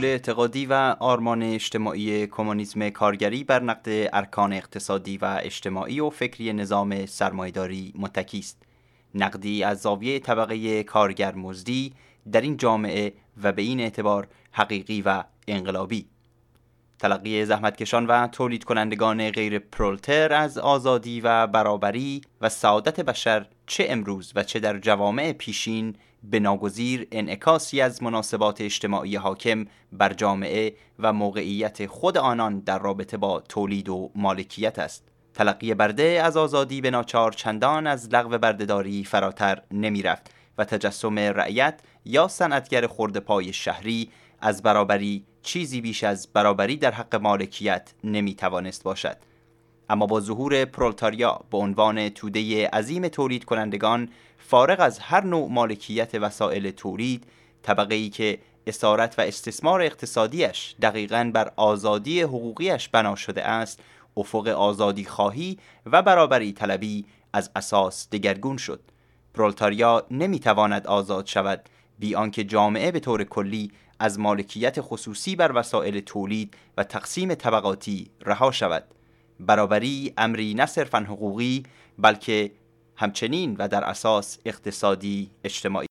اصول اعتقادی و آرمان اجتماعی کمونیسم کارگری بر نقد ارکان اقتصادی و اجتماعی و فکری نظام سرمایه‌داری متکی است. نقدی از زاویه طبقه کارگر مزدی در این جامعه و به این اعتبار حقیقی و انقلابی. تلقی زحمتکشان و تولید کنندگان غیر پرولتر از آزادی و برابری و سعادت بشر چه امروز و چه در جوامع پیشین به ناگزیر انعکاسی از مناسبات اجتماعی حاکم بر جامعه و موقعیت خود آنان در رابطه با تولید و مالکیت است. تلقی برده از آزادی به ناچار چندان از لغو بردهداری فراتر نمی رفت و تجسم رعیت یا صنعتگر خرده‌پای شهری از برابری چیزی بیش از برابری در حق مالکیت نمی توانست باشد. اما با ظهور پرولتاریا به عنوان توده عظیم تولید کنندگان فارغ از هر نوع مالکیت وسایل تولید، طبقه‌ای که اسارت و استثمار اقتصادیش دقیقاً بر آزادی حقوقیش بنا شده است، افق آزادی خواهی و برابری طلبی از اساس دگرگون شد. پرولتاریا نمیتواند آزاد شود بی آنکه جامعه به طور کلی از مالکیت خصوصی بر وسایل تولید و تقسیم طبقاتی رها شود. برابری امری نه صرفاً حقوقی بلکه همچنین و در اساس اقتصادی اجتماعی.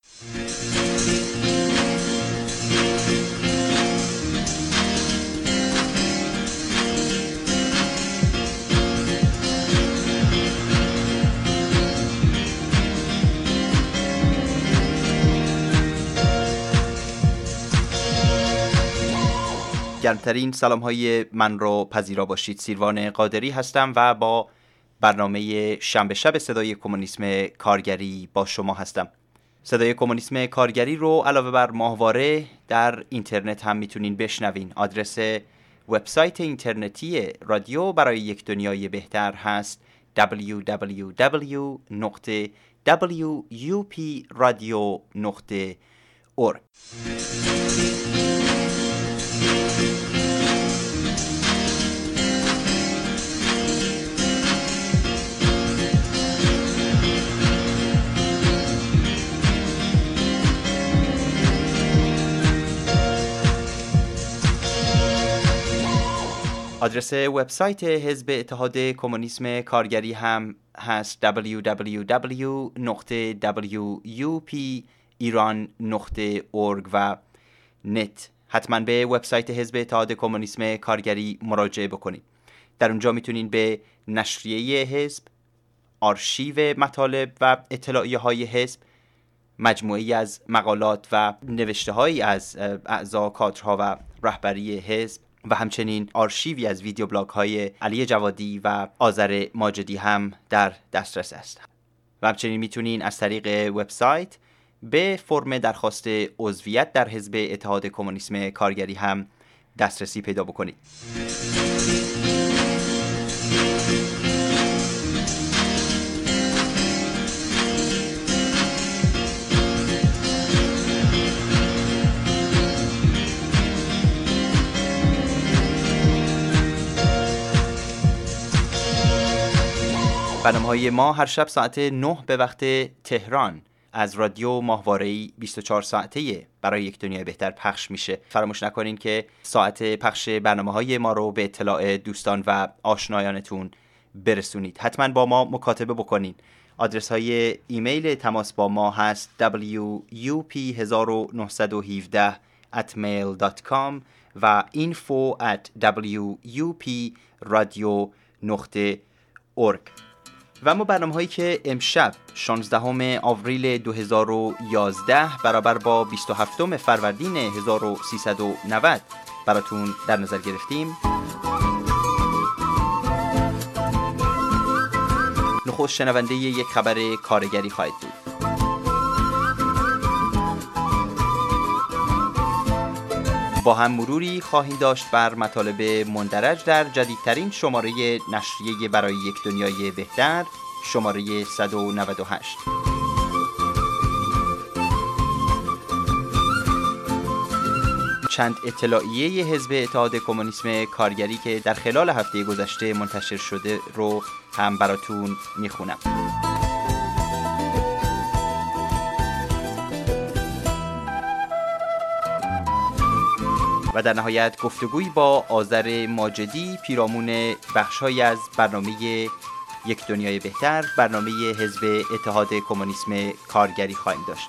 گرمترین سلام‌های من رو پذیرا باشید. سیروان قادری هستم و با برنامه شنبه شب صدای کمونیسم کارگری با شما هستم. صدای کمونیسم کارگری رو علاوه بر ماهواره در اینترنت هم میتونین بشنوین. آدرس وبسایت اینترنتی رادیو برای یک دنیای بهتر هست www.wupradio.org. آدرس وبسایت حزب اتحاد کمونیسم کارگری هم هست www.wupiran.org و نت. حتما به وبسایت حزب اتحاد کمونیسم کارگری مراجعه بکنید. در اونجا میتونین به نشریه حزب، آرشیو مطالب و اطلاعیه های حزب، مجموعی از مقالات و نوشته هایی از اعضا، کادرها و رهبری حزب و همچنین آرشیوی از ویدیو بلاگ های علی جوادی و آذر ماجدی هم در دسترس است. و همچنین میتونین از طریق وبسایت به فرم درخواست عضویت در حزب اتحاد کمونیسم کارگری هم دسترسی پیدا بکنید. برنامه‌های ما هر شب ساعت 9 به وقت تهران از رادیو ماهواره‌ای 24 ساعته برای یک دنیای بهتر پخش میشه. فراموش نکنین که ساعت پخش برنامه‌های ما رو به اطلاع دوستان و آشنایانتون برسونید. حتما با ما مکاتبه بکنین. آدرس های ایمیل تماس با ما هست wup1917@mail.com و info@wupradio.org. و اما برنامه‌هایی که امشب 16 آوریل 2011 برابر با 27 فروردین 1390 براتون در نظر گرفتیم. نخست شنونده یک خبر کارگری خواهید بود. با هم مروری خواهیم داشت بر مطالب مندرج در جدیدترین شماره نشریه برای یک دنیای بهتر، شماره 198. چند اطلاعیه حزب اتحاد کمونیسم کارگری که در خلال هفته گذشته منتشر شده رو هم براتون میخونم. و در نهایت گفتگوی با آذر ماجدی پیرامون بخش‌هایی از برنامه یک دنیای بهتر، برنامه حزب اتحاد کمونیسم کارگری خواهیم داشت.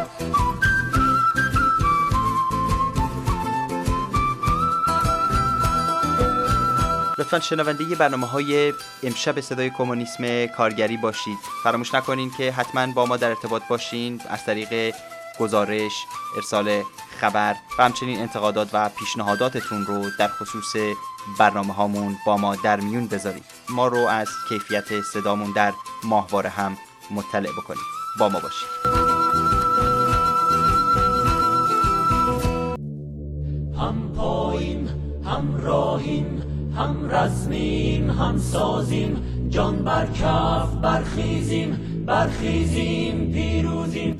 لطفاً شنونده برنامه‌های امشب صدای کمونیسم کارگری باشید. فراموش نکنین که حتماً با ما در ارتباط باشین از طریق گزارش، ارسال خبر و همچنین انتقادات و پیشنهاداتتون رو در خصوص برنامه‌هامون با ما در میون بذارید. ما رو از کیفیت صدامون در ماهواره هم مطلع بکنید. با ما باشید. هم پاییم، هم راهیم، هم رزمیم، هم سازیم، جان بر کف برخیزیم، برخیزیم پیروزیم.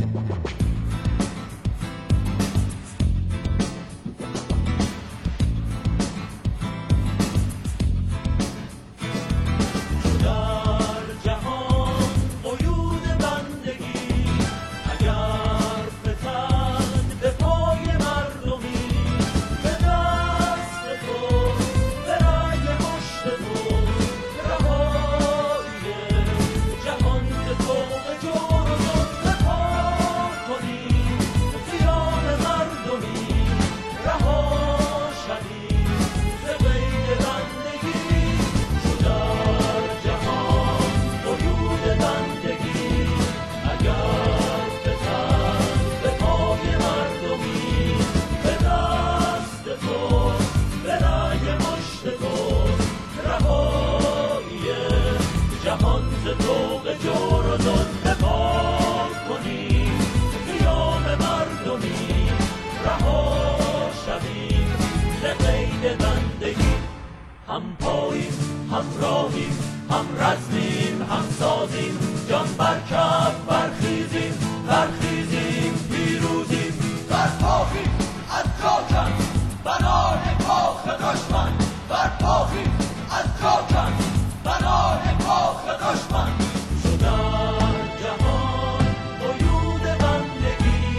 هم پاییم، هم راهیم، هم رزمیم، هم سازیم، جان بر کف برخیزیم، برخیزیم پیروزیم. برپاخیم از جاکن بنای کاخ دشمن، برپاخیم از جاکن بنای کاخ دشمن. شدن جهان قیود بندگی،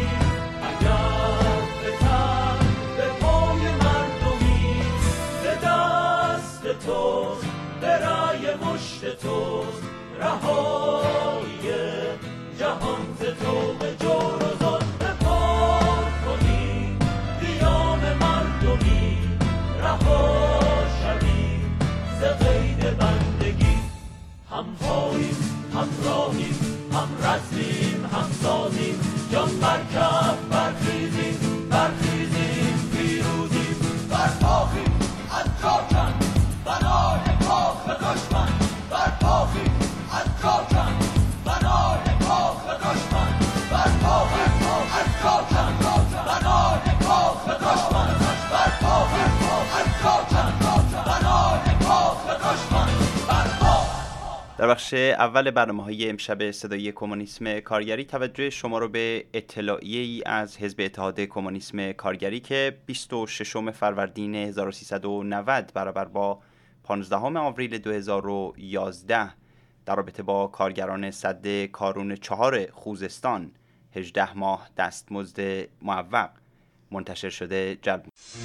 اگر به تن به پای مردمی، به دست توست، به رأی مشت توست، رهایی جهان ز طوق جور و ظلم پار کنی، قیام مردمی رها شویم ز قید بندگی. هم پاییم، هم راهیم، هم رزمیم، هم سازیم، جان بر کف برخیزیم، برخیزیم پیروزیم. برپاخیم از جاکن بنای کاخ دشمن، برپاخیم از جاکن بنای کاخ دشمن، برپاخیم از جاکن بنای کاخ دشمن، برپاخیم از جاکن بنای کاخ دشمن. در بخش اول برنامه‌های امشب صدای کمونیسم کارگری توجه شما رو به اطلاعیه‌ای از حزب اتحاد کمونیسم کارگری که 26 فروردین 1390 برابر با 15 آوریل 2011 در رابطه با کارگران سد کارون 4 خوزستان 18 ماه دستمزد معوق منتشر شده جلب.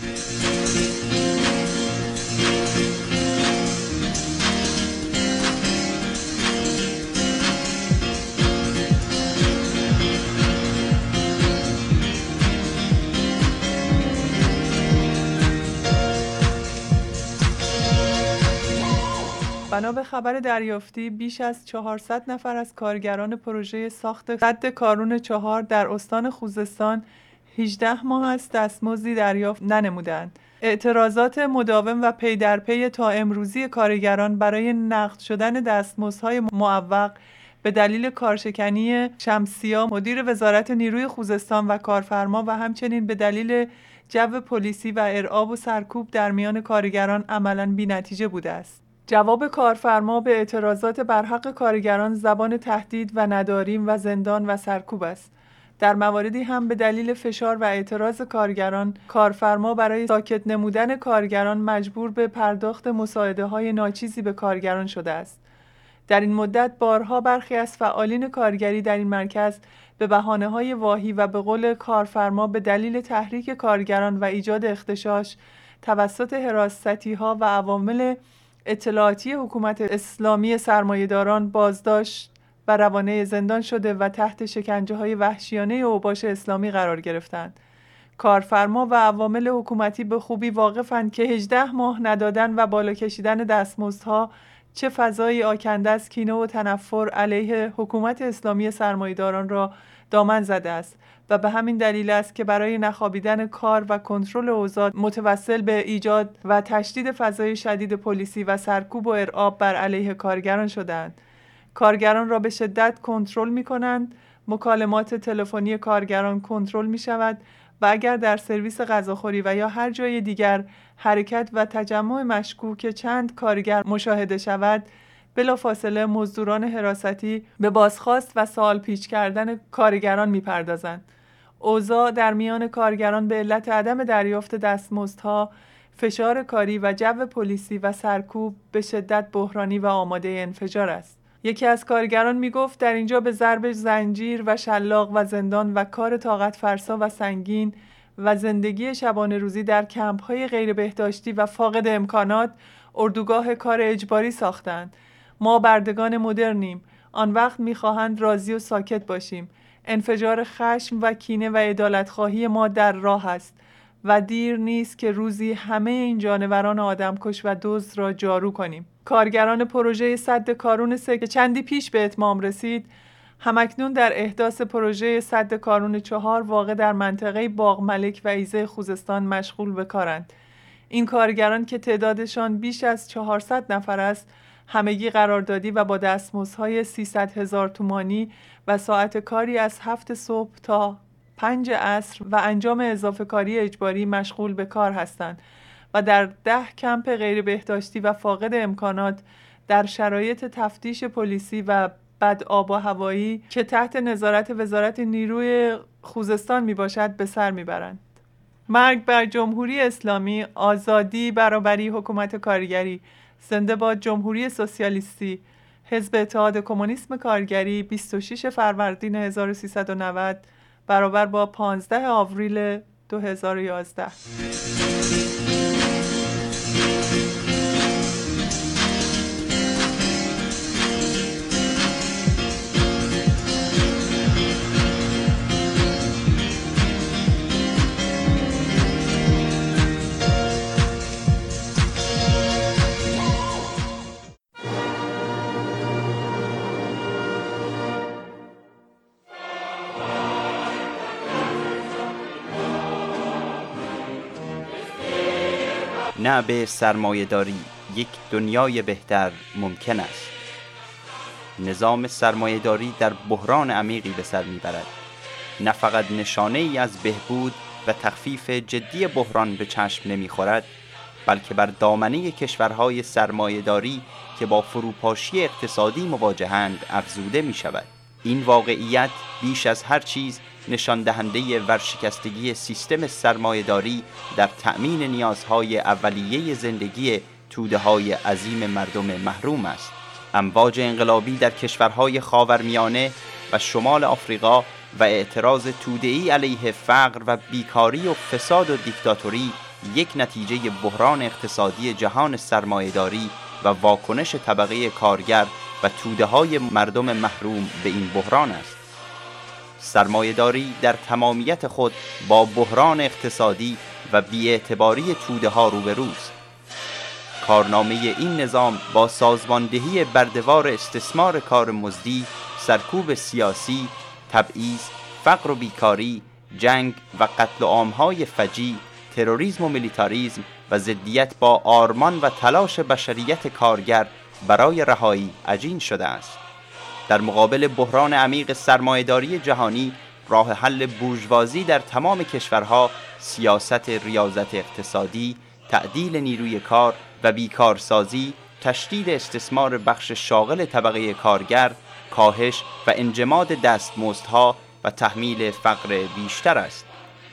بنا به خبر دریافتی بیش از 400 نفر از کارگران پروژه ساخت سد کارون 4 در استان خوزستان 18 ماه است دستمزدی دریافت ننمودند. اعتراضات مداوم و پی در پی تا امروزی کارگران برای نقد شدن دستمزدهای معوق به دلیل کارشکنی شمسیا مدیر وزارت نیروی خوزستان و کارفرما و همچنین به دلیل جو پلیسی و ارعاب و سرکوب در میان کارگران عملاً بی‌نتیجه بوده است. جواب کارفرما به اعتراضات بر حق کارگران زبان تهدید و نداریم و زندان و سرکوب است. در مواردی هم به دلیل فشار و اعتراض کارگران، کارفرما برای ساکت نمودن کارگران مجبور به پرداخت مساعده‌های ناچیزی به کارگران شده است. در این مدت بارها برخی از فعالین کارگری در این مرکز به بهانه‌های واهی و به قول کارفرما به دلیل تحریک کارگران و ایجاد اغتشاش توسط حراستی‌ها و عوامل اطلاعاتی حکومت اسلامی سرمایه‌داران بازداشت و روانه زندان شده و تحت شکنجه‌های وحشیانه اوباش اسلامی قرار گرفتند. کارفرما و عوامل حکومتی به خوبی واقفند که 18 ماه ندادن و بالا کشیدن دستمزدها چه فضایی آکنده از کینه و تنفر علیه حکومت اسلامی سرمایه‌داران را دامن زده است و به همین دلیل است که برای نخوابیدن کار و کنترل اوضاع متوسل به ایجاد و تشدید فضای شدید پلیسی و سرکوب و ارعاب بر علیه کارگران شدند. کارگران را به شدت کنترل می‌کنند، مکالمات تلفنی کارگران کنترل می‌شود و اگر در سرویس غذاخوری و یا هر جای دیگر حرکت و تجمع مشکوک چند کارگر مشاهده شود، بلافاصله مزدوران حراستی به بازخواست و سوال پیچ کردن کارگران می‌پردازند. اوضاع در میان کارگران به علت عدم دریافت دستمزدها، فشار کاری و جو پلیسی و سرکوب به شدت بحرانی و آماده انفجار است. یکی از کارگران میگفت در اینجا به ضرب زنجیر و شلاق و زندان و کار طاقت فرسا و سنگین و زندگی شبانه روزی در کمپ‌های غیر بهداشتی و فاقد امکانات اردوگاه کار اجباری ساختند. ما بردگان مدرنیم، آن وقت می‌خواهند راضی و ساکت باشیم. انفجار خشم و کینه و عدالت‌خواهی ما در راه است و دیر نیست که روزی همه این جانوران آدمکش و دزد را جارو کنیم. کارگران پروژه سد کارون 3 که چندی پیش به اتمام رسید، همکنون در احداث پروژه سد کارون 4 واقع در منطقه باغ ملک و ایزه خوزستان مشغول به کارند. این کارگران که تعدادشان بیش از 400 نفر است، همگی قراردادی و با دستمزدهای 300,000 تومانی و ساعت کاری از 7 صبح تا 5 عصر و انجام اضافه کاری اجباری مشغول به کار هستند و در 10 کمپ غیر بهداشتی و فاقد امکانات در شرایط تفتیش پلیسی و بد آب و هوایی که تحت نظارت وزارت نیروی خوزستان می باشد به سر می برند. مرگ بر جمهوری اسلامی، آزادی، برابری، حکومت کارگری، زنده باد جمهوری سوسیالیستی. حزب اتحاد کمونیسم کارگری، 26 فروردین 1390 برابر با 15 آوریل 2011. نه به سرمایه‌داری یک دنیای بهتر ممکن است. نظام سرمایه‌داری در بحران عمیقی به سر می‌برد. نه فقط نشانه ای از بهبود و تخفیف جدی بحران به چشم نمی‌خورد، بلکه بر دامنه کشورهای سرمایه‌داری که با فروپاشی اقتصادی مواجهند افزوده می‌شود. این واقعیت بیش از هر چیز نشان دهنده ورشکستگی سیستم سرمایه‌داری در تأمین نیازهای اولیه زندگی توده‌های عظیم مردم محروم است. امواج انقلابی در کشورهای خاورمیانه و شمال آفریقا و اعتراض توده‌ای علیه فقر و بیکاری و فساد و دیکتاتوری یک نتیجه بحران اقتصادی جهان سرمایه‌داری و واکنش طبقه کارگر و توده‌های مردم محروم به این بحران است. سرمایه‌داری در تمامیت خود با بحران اقتصادی و بی‌اعتباری توده‌ها روبروست. کارنامه این نظام با سازماندهی برده‌وار استثمار کار مزدی، سرکوب سیاسی، تبعیض، فقر و بیکاری، جنگ و قتل عام‌های فجیع، تروریسم و میلیتاریسم و ضدیت با آرمان و تلاش بشریت کارگر برای رهایی عجین شده است. در مقابل بحران عمیق سرمایه‌داری جهانی، راه حل بورژوازی در تمام کشورها سیاست ریاضت اقتصادی، تعدیل نیروی کار و بیکارسازی، تشدید استثمار بخش شاغل طبقه کارگر، کاهش و انجماد دستمزدها و تحمیل فقر بیشتر است.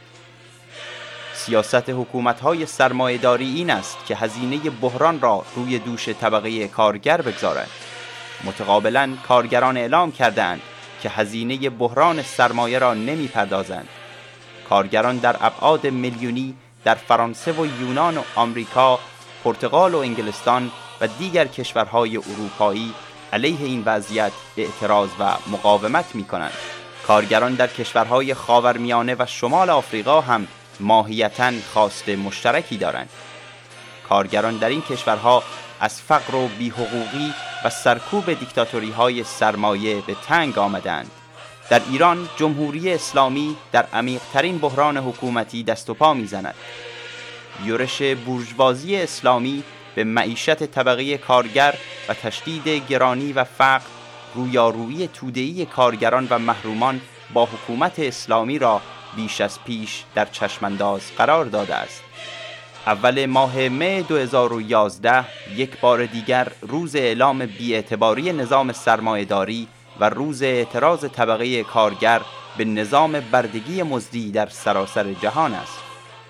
سیاست حکومت‌های سرمایه‌داری این است که هزینه بحران را روی دوش طبقه کارگر بگذارد. متقابلاً کارگران اعلام کردند که هزینه بحران سرمایه را نمی پردازند. کارگران در ابعاد میلیونی در فرانسه و یونان و آمریکا، پرتغال و انگلستان و دیگر کشورهای اروپایی علیه این وضعیت اعتراض و مقاومت می کنند. کارگران در کشورهای خاورمیانه و شمال آفریقا هم ماهیتاً خواست مشترکی دارند. کارگران در این کشورها از فقر و بی‌حقوقی و سرکوب دیکتاتوری‌های سرمایه به تنگ آمدند. در ایران جمهوری اسلامی در عمیق‌ترین بحران حکومتی دست و پا می‌زند. یورش بورژوازی اسلامی به معیشت طبقه کارگر و تشدید گرانی و فقر، رویارویی توده‌ای کارگران و محرومان با حکومت اسلامی را بیش از پیش در چشمانداز قرار داده است. اول ماه می 2011 یک بار دیگر روز اعلام بی‌اعتباری نظام سرمایه‌داری و روز اعتراض طبقه کارگر به نظام بردگی مزدی در سراسر جهان است.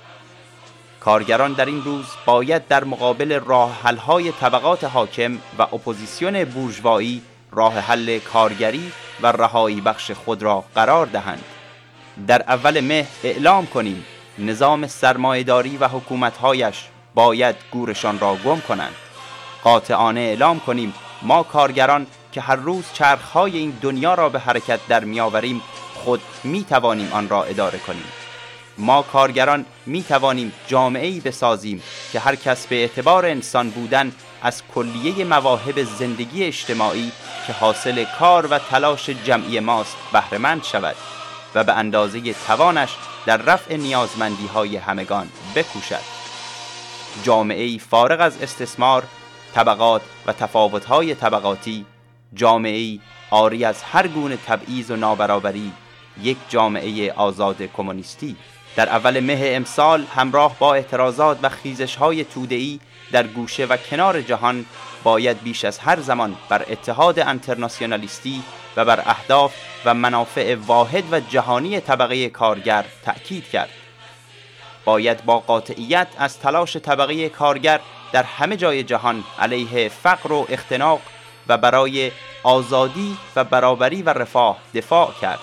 کارگران در این روز باید در مقابل راه حل‌های طبقات حاکم و اپوزیسیون بورژوایی راه حل کارگری و رهایی بخش خود را قرار دهند. در اول مه اعلام کنیم نظام سرمایه‌داری و حکومت‌هایش باید گورشان را گم کنند. قاطعانه اعلام کنیم ما کارگران که هر روز چرخهای این دنیا را به حرکت در می‌آوریم خود می‌توانیم آن را اداره کنیم. ما کارگران می‌توانیم جامعه‌ای بسازیم که هر کس به اعتبار انسان بودن از کلیه مواهب زندگی اجتماعی که حاصل کار و تلاش جمعی ماست بهره مند شود و به اندازه توانش در رفع نیازمندی‌های همگان بکوشد. جامعه‌ای فارغ از استثمار، طبقات و تفاوت‌های طبقاتی، جامعه‌ای عاری از هر گونه تبعیض و نابرابری، یک جامعه آزاد کمونیستی. در اول مه امسال همراه با اعتراضات و خیزش‌های توده‌ای در گوشه و کنار جهان باید بیش از هر زمان بر اتحاد انترناسیونالیستی و بر اهداف و منافع واحد و جهانی طبقه کارگر تأکید کرد. باید با قاطعیت از تلاش طبقه کارگر در همه جای جهان علیه فقر و اختناق و برای آزادی و برابری و رفاه دفاع کرد.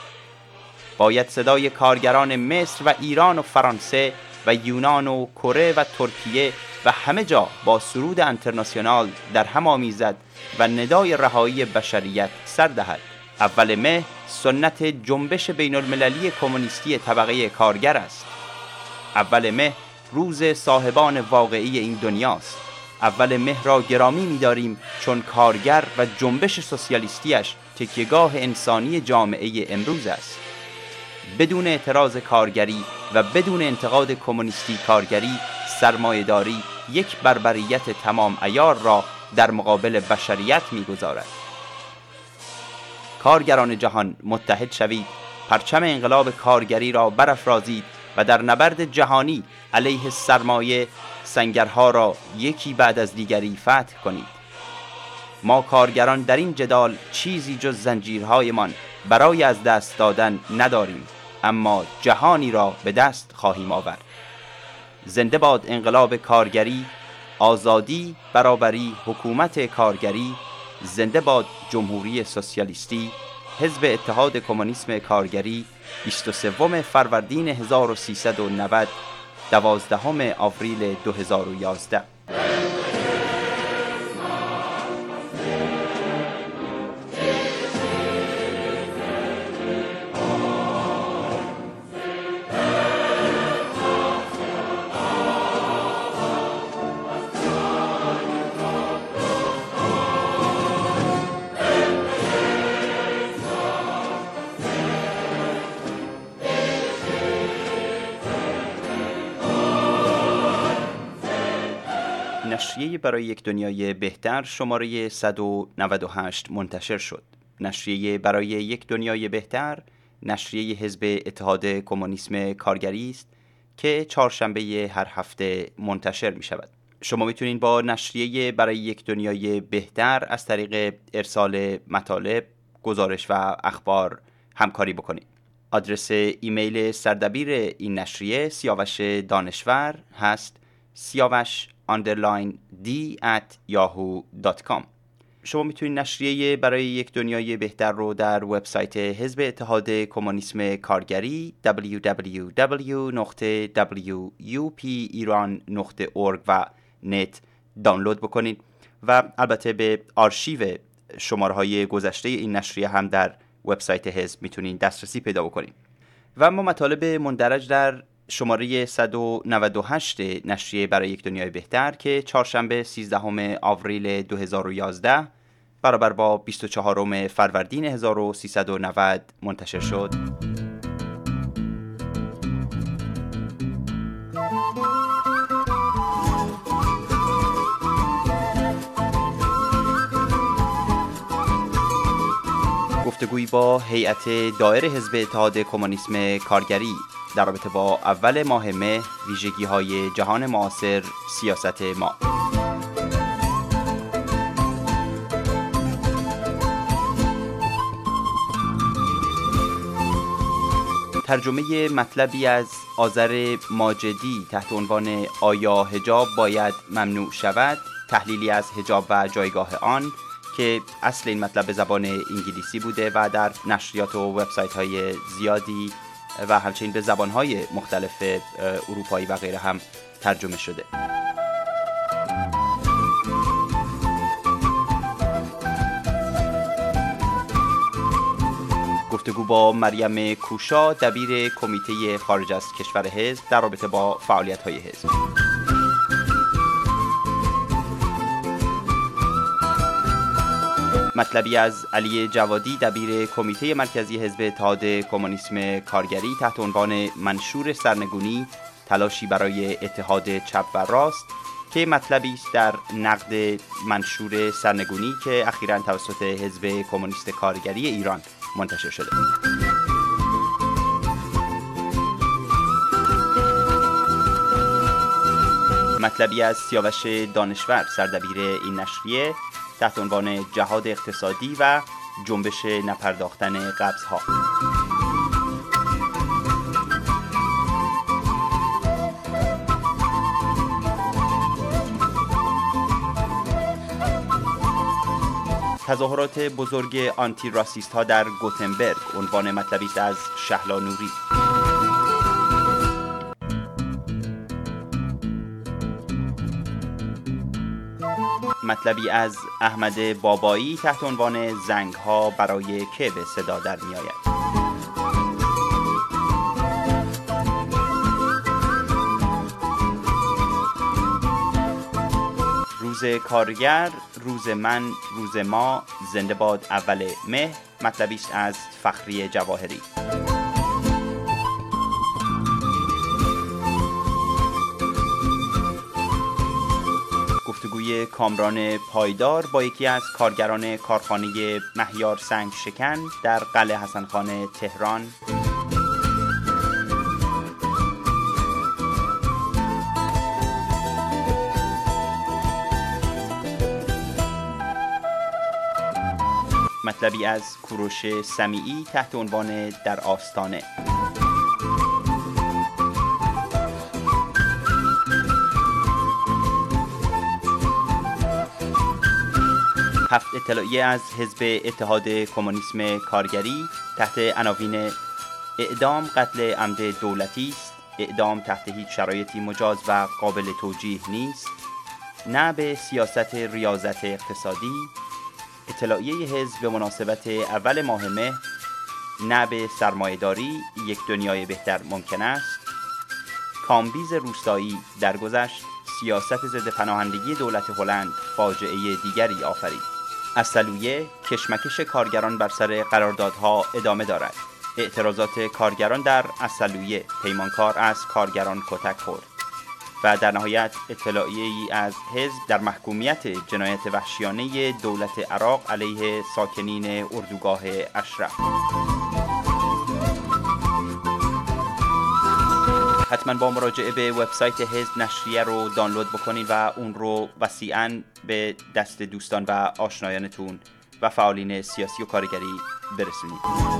باید صدای کارگران مصر و ایران و فرانسه و یونان و کره و ترکیه و همه جا با سرود انترناسیونال در هم آمیزد و ندای رهایی بشریت سر دهد. اول مه سنت جنبش بین المللی کمونیستی طبقه کارگر است. اول مه روز صاحبان واقعی این دنیاست. اول مه را گرامی می‌داریم چون کارگر و جنبش سوسیالیستیش تکیه‌گاه انسانی جامعه امروز است. بدون اعتراض کارگری و بدون انتقاد کمونیستی کارگری، سرمایه‌داری یک بربریت تمام عیار را در مقابل بشریت می‌گذارد. کارگران جهان متحد شوید، پرچم انقلاب کارگری را برافرازید و در نبرد جهانی علیه سرمایه سنگرها را یکی بعد از دیگری فتح کنید. ما کارگران در این جدال چیزی جز زنجیرهایمان برای از دست دادن نداریم، اما جهانی را به دست خواهیم آورد. زنده باد انقلاب کارگری، آزادی، برابری، حکومت کارگری. زنده باد جمهوری سوسیالیستی. حزب اتحاد کمونیسم کارگری. 23 فروردین 1390، 12 آوریل 2011. نشریه برای یک دنیای بهتر شماره 198 منتشر شد. نشریه برای یک دنیای بهتر نشریه حزب اتحاد کمونیسم کارگری است که چهارشنبه هر هفته منتشر می شود. شما میتونید با نشریه برای یک دنیای بهتر از طریق ارسال مطالب، گزارش و اخبار همکاری بکنید. آدرس ایمیل سردبیر این نشریه سیاوش دانشور هست: siavash_d@yahoo.com. شما میتونید نشریه برای یک دنیای بهتر رو در وبسایت حزب اتحاد کمونیسم کارگری www.wupiran.org و نت دانلود بکنید و البته به آرشیو شماره‌های گذشته این نشریه هم در وبسایت حزب میتونید دسترسی پیدا بکنید. و اما مطالب مندرج در شماره 198 نشریه برای یک دنیای بهتر که چهارشنبه 13 آوریل 2011 برابر با 24 فروردین 1390 منتشر شد. گفتگویی با هیئت دائره حزب اتحاد کمونیسم کارگری در رابطه با اول ماه مه، ویژگی‌های جهان معاصر، سیاست ما. ترجمه مطلبی از آذر ماجدی تحت عنوان آیا حجاب باید ممنوع شود؟ تحلیلی از حجاب و جایگاه آن، که اصل این مطلب به زبان انگلیسی بوده و در نشریات و وبسایت‌های زیادی و همچنین به زبان‌های مختلف اروپایی و غیره هم ترجمه شده. گفتگو با مریم کوشا، دبیر کمیته خارج از کشور حزب در رابطه با فعالیت‌های حزب. مطلبی از علی جوادی، دبیر کمیته مرکزی حزب اتحاد کمونیسم کارگری تحت عنوان منشور سرنگونی، تلاشی برای اتحاد چپ و راست، که مطلبی است در نقد منشور سرنگونی که اخیراً توسط حزب کمونیست کارگری ایران منتشر شده. مطلبی از سیاوش دانشور، سردبیر این نشریه، تحت عنوان جهاد اقتصادی و جنبش نپرداختن قبض‌ها. تظاهرات بزرگ آنتی راسیست ها در گوتنبرگ، عنوان مطلبی است از شهلا نوری. مطلبی از احمد بابایی تحت عنوان زنگ ها برای که به صدا در می آید. روز کارگر، روز من، روز ما، زنده باد اول مه، مطلبی است از فخری جواهری. گفتگوی کامران پایدار با یکی از کارگران کارخانه مهیار سنگ شکن در قلعه حسن خان تهران. مطلبی از کوروش سمیعی تحت عنوان در آستانه. هفت اطلاعیه از حزب اتحاد کمونیسم کارگری تحت عناوین اعدام قتل عمد دولتی است، اعدام تحت هیچ شرایطی مجاز و قابل توجیه نیست، نه به سیاست ریاضت اقتصادی، اطلاعیه حزب به مناسبت اول ماه مه، نه به سرمایه‌داری، یک دنیای بهتر ممکن است، کامبیز روستایی درگذشت، سیاست ضد پناهندگی دولت هلند فاجعه دیگری آفرید. اصلویه، کشمکش کارگران بر سر قراردادها ادامه دارد. اعتراضات کارگران در اصلویه، پیمانکار از کارگران کتک خورد. و در نهایت اطلاعیه‌ای از حزب در محکومیت جنایت وحشیانه دولت عراق علیه ساکنین اردوگاه اشرف. حتما با مراجعه به وبسایت حزب نشریه رو دانلود بکنید و اون رو وسیعاً به دست دوستان و آشنایانتون و فعالین سیاسی و کارگری برسونید.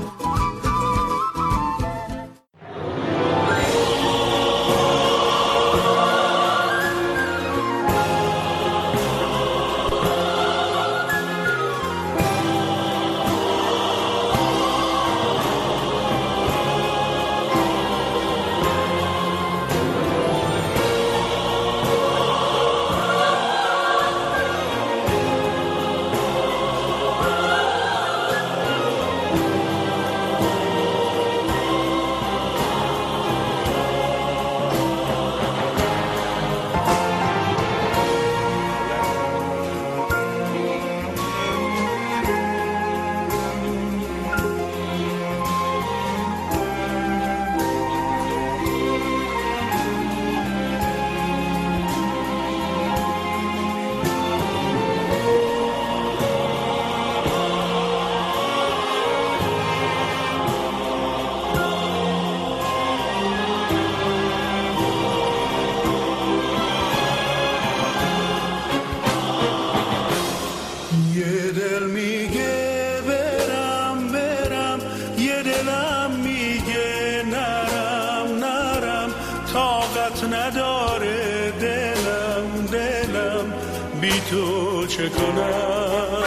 تو چه کنم؟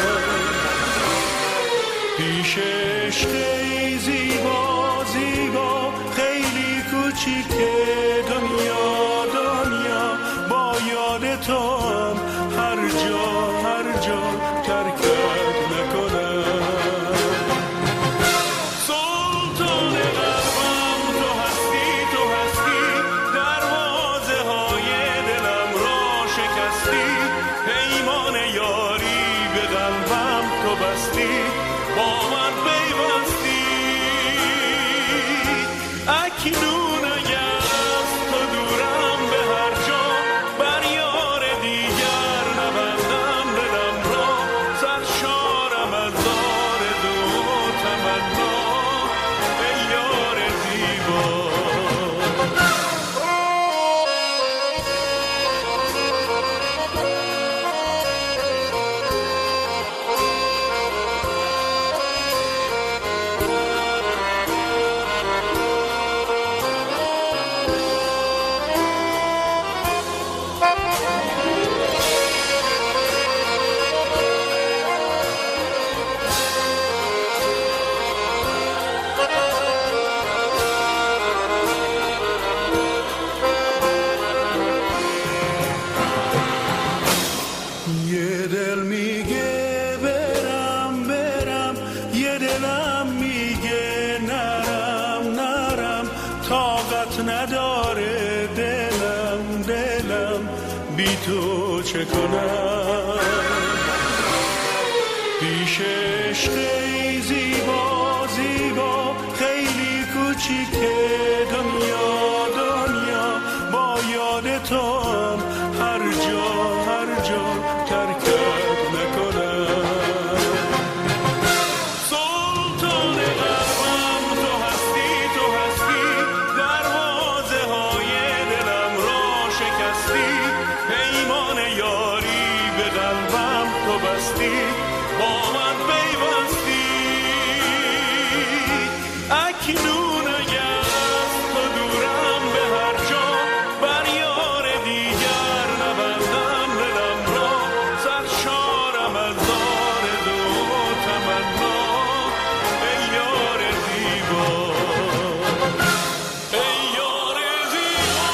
پیش عشقی زیبا زیبا خیلی کوچیکه دنیا دنیا، با یاد تو هم هر جا ترکت نکنم. سلطان قلبم تو هستی، دروازه های دلم را شکستی، پیمان یاری به قلبم تو بستی، با من پیوستی. اکنون اگر از تو دورم به هر جا، بر یار دیگر نبندم دلم را، سرشارم از آرزو و تمنا ای یار زیبا. یه دل میگه برم، یه دلم میگه نرم، طاقت نداره دلم بی تو چه کنم؟ پیش عشقی زیبا زیبا خیلی کوچیکه دنیا، با یاد تو هم هر جا ترکت نکنم. سلطان قلبم تو هستی، دروازه های دلم را شکستی، پیمان یاری به قلبم تو بستی، با من پیوستی. اکنون اگر از تو دورم به هر جا، بر یار دیگر نبندم دلم را، سرشارم از آرزو و تمنا ای یار زیبا، ای یار زیبا.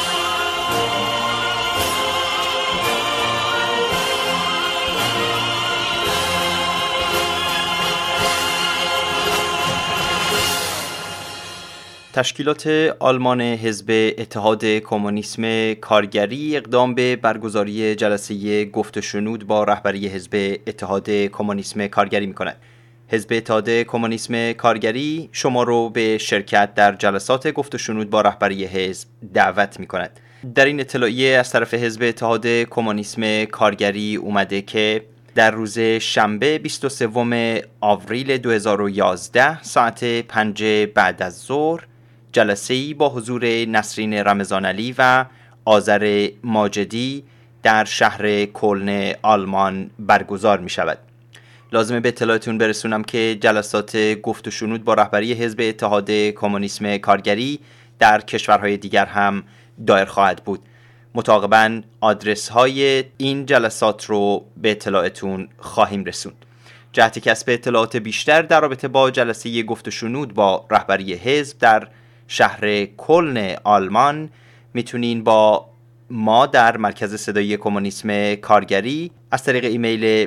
تشکیلات آلمان حزب اتحاد کمونیسم کارگری اقدام به برگزاری جلسه گفت و شنود با رهبری حزب اتحاد کمونیسم کارگری می‌کند. حزب اتحاد کمونیسم کارگری شما رو به شرکت در جلسات گفت و شنود با رهبری حزب دعوت می‌کند. در این اطلاعیه از طرف حزب اتحاد کمونیسم کارگری اومده که در روز شنبه 23 آوریل 2011 ساعت 5 بعد از ظهر جلسه‌ای با حضور نسرین رمضانعلی و آذر ماجدی در شهر کلن آلمان برگزار می شود. لازمه به اطلاعتون برسونم که جلسات گفت و شنود با رهبری حزب اتحاد کمونیسم کارگری در کشورهای دیگر هم دایر خواهد بود. متعاقباً آدرس های این جلسات رو به اطلاعتون خواهیم رسوند. جهت کسب اطلاعات بیشتر در رابطه با جلسه گفت و شنود با رهبری حزب در شهر کلن آلمان میتونین با ما در مرکز صدایی کمونیسم کارگری از طریق ایمیل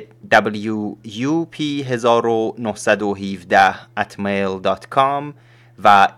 wup1917@mail.com و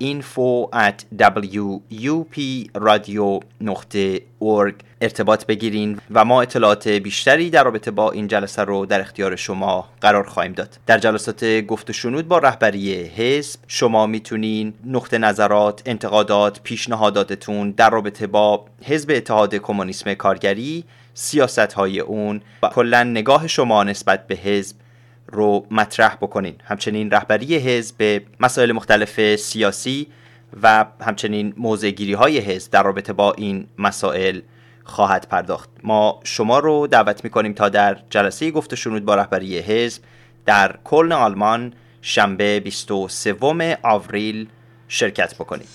info@wupradio.org ارتباط بگیرین و ما اطلاعات بیشتری در رابطه با این جلسه رو در اختیار شما قرار خواهیم داد. در جلسات گفت و شنود با رهبری حزب شما میتونین نقطه نظرات، انتقادات، پیشنهاداتتون در رابطه با حزب اتحاد کمونیسم کارگری، سیاست‌های اون و کلاً نگاه شما نسبت به حزب رو مطرح بکنین. همچنین رهبری حزب به مسائل مختلف سیاسی و همچنین موضع‌گیری‌های حزب در رابطه با این مسائل خواهد پرداخت. ما شما رو دعوت می‌کنیم تا در جلسه گفت و شنود با رهبری حزب در کلن آلمان شنبه 23 آوریل شرکت بکنید.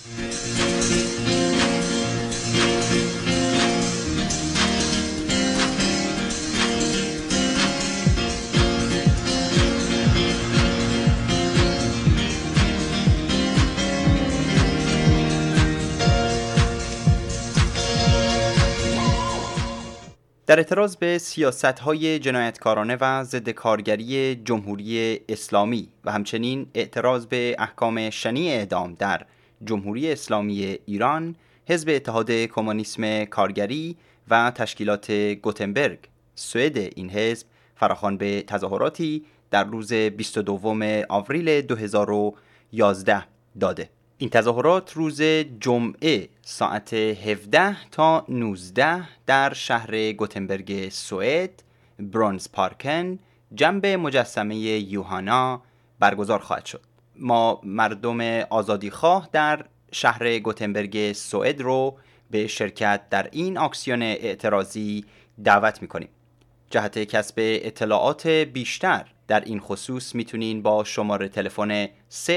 در اعتراض به سیاست‌های جنایتکارانه و ضد کارگری جمهوری اسلامی و همچنین اعتراض به احکام شنیع اعدام در جمهوری اسلامی ایران، حزب اتحاد کمونیسم کارگری و تشکیلات گوتنبرگ سوئد این حزب فراخوان به تظاهراتی در روز 22 آوریل 2011 داده. این تظاهرات روز جمعه ساعت 17 تا 19 در شهر گوتنبرگ سوئد، برونز پارکن، جنب مجسمه یوحنا برگزار خواهد شد. ما مردم آزادیخواه در شهر گوتنبرگ سوئد رو به شرکت در این اکسیون اعتراضی دعوت می‌کنیم. جهت کسب اطلاعات بیشتر در این خصوص میتونین با شماره تلفن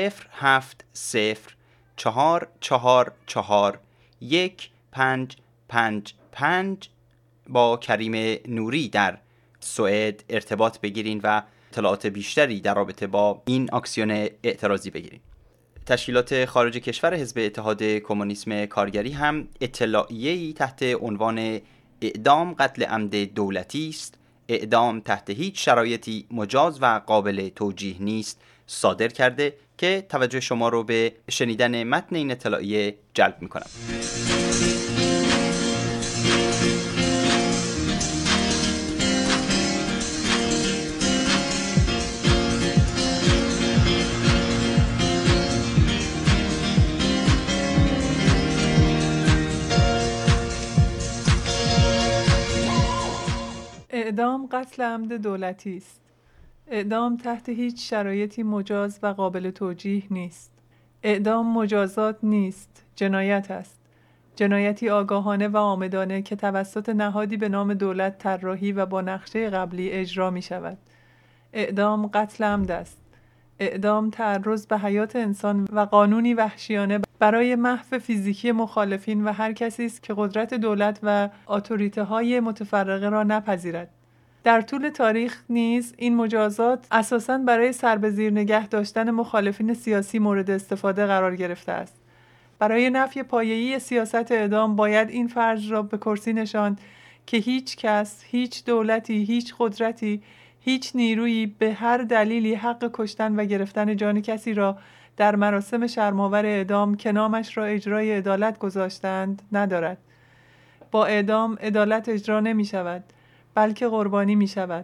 07044415555 با کریم نوری در سوئد ارتباط بگیرین و اطلاعات بیشتری در رابطه با این اکسیون اعتراضی بگیرین. تشکیلات خارج کشور حزب اتحاد کمونیسم کارگری هم اطلاعیه‌ای تحت عنوان اعدام قتل عمد دولتی است، اعدام تحت هیچ شرایطی مجاز و قابل توجیه نیست صادر کرده که توجه شما رو به شنیدن متن این اطلاعیه جلب می‌کنم. اعدام قتل عمد دولتی است. اعدام تحت هیچ شرایطی مجاز و قابل توجیه نیست. اعدام مجازات نیست، جنایت است. جنایتی آگاهانه و عامدانه که توسط نهادی به نام دولت طراحی و با نقشه قبلی اجرا می شود. اعدام قتل عمد است. اعدام تعرض به حیات انسان و قانونی وحشیانه برای محو فیزیکی مخالفین و هر کسی است که قدرت دولت و اتوریته های متفرقه را نپذیرد. در طول تاریخ نیز این مجازات اساساً برای سر به زیر نگه داشتن مخالفین سیاسی مورد استفاده قرار گرفته است. برای نفی پایه‌ای سیاست اعدام باید این فرض را به کرسی نشاند که هیچ کس، هیچ دولتی، هیچ قدرتی، هیچ نیرویی به هر دلیلی حق کشتن و گرفتن جان کسی را در مراسم شرم‌آور اعدام که نامش را اجرای عدالت گذاشتند ندارد. با اعدام عدالت اجرا نمی شود، بلکه قربانی می شود.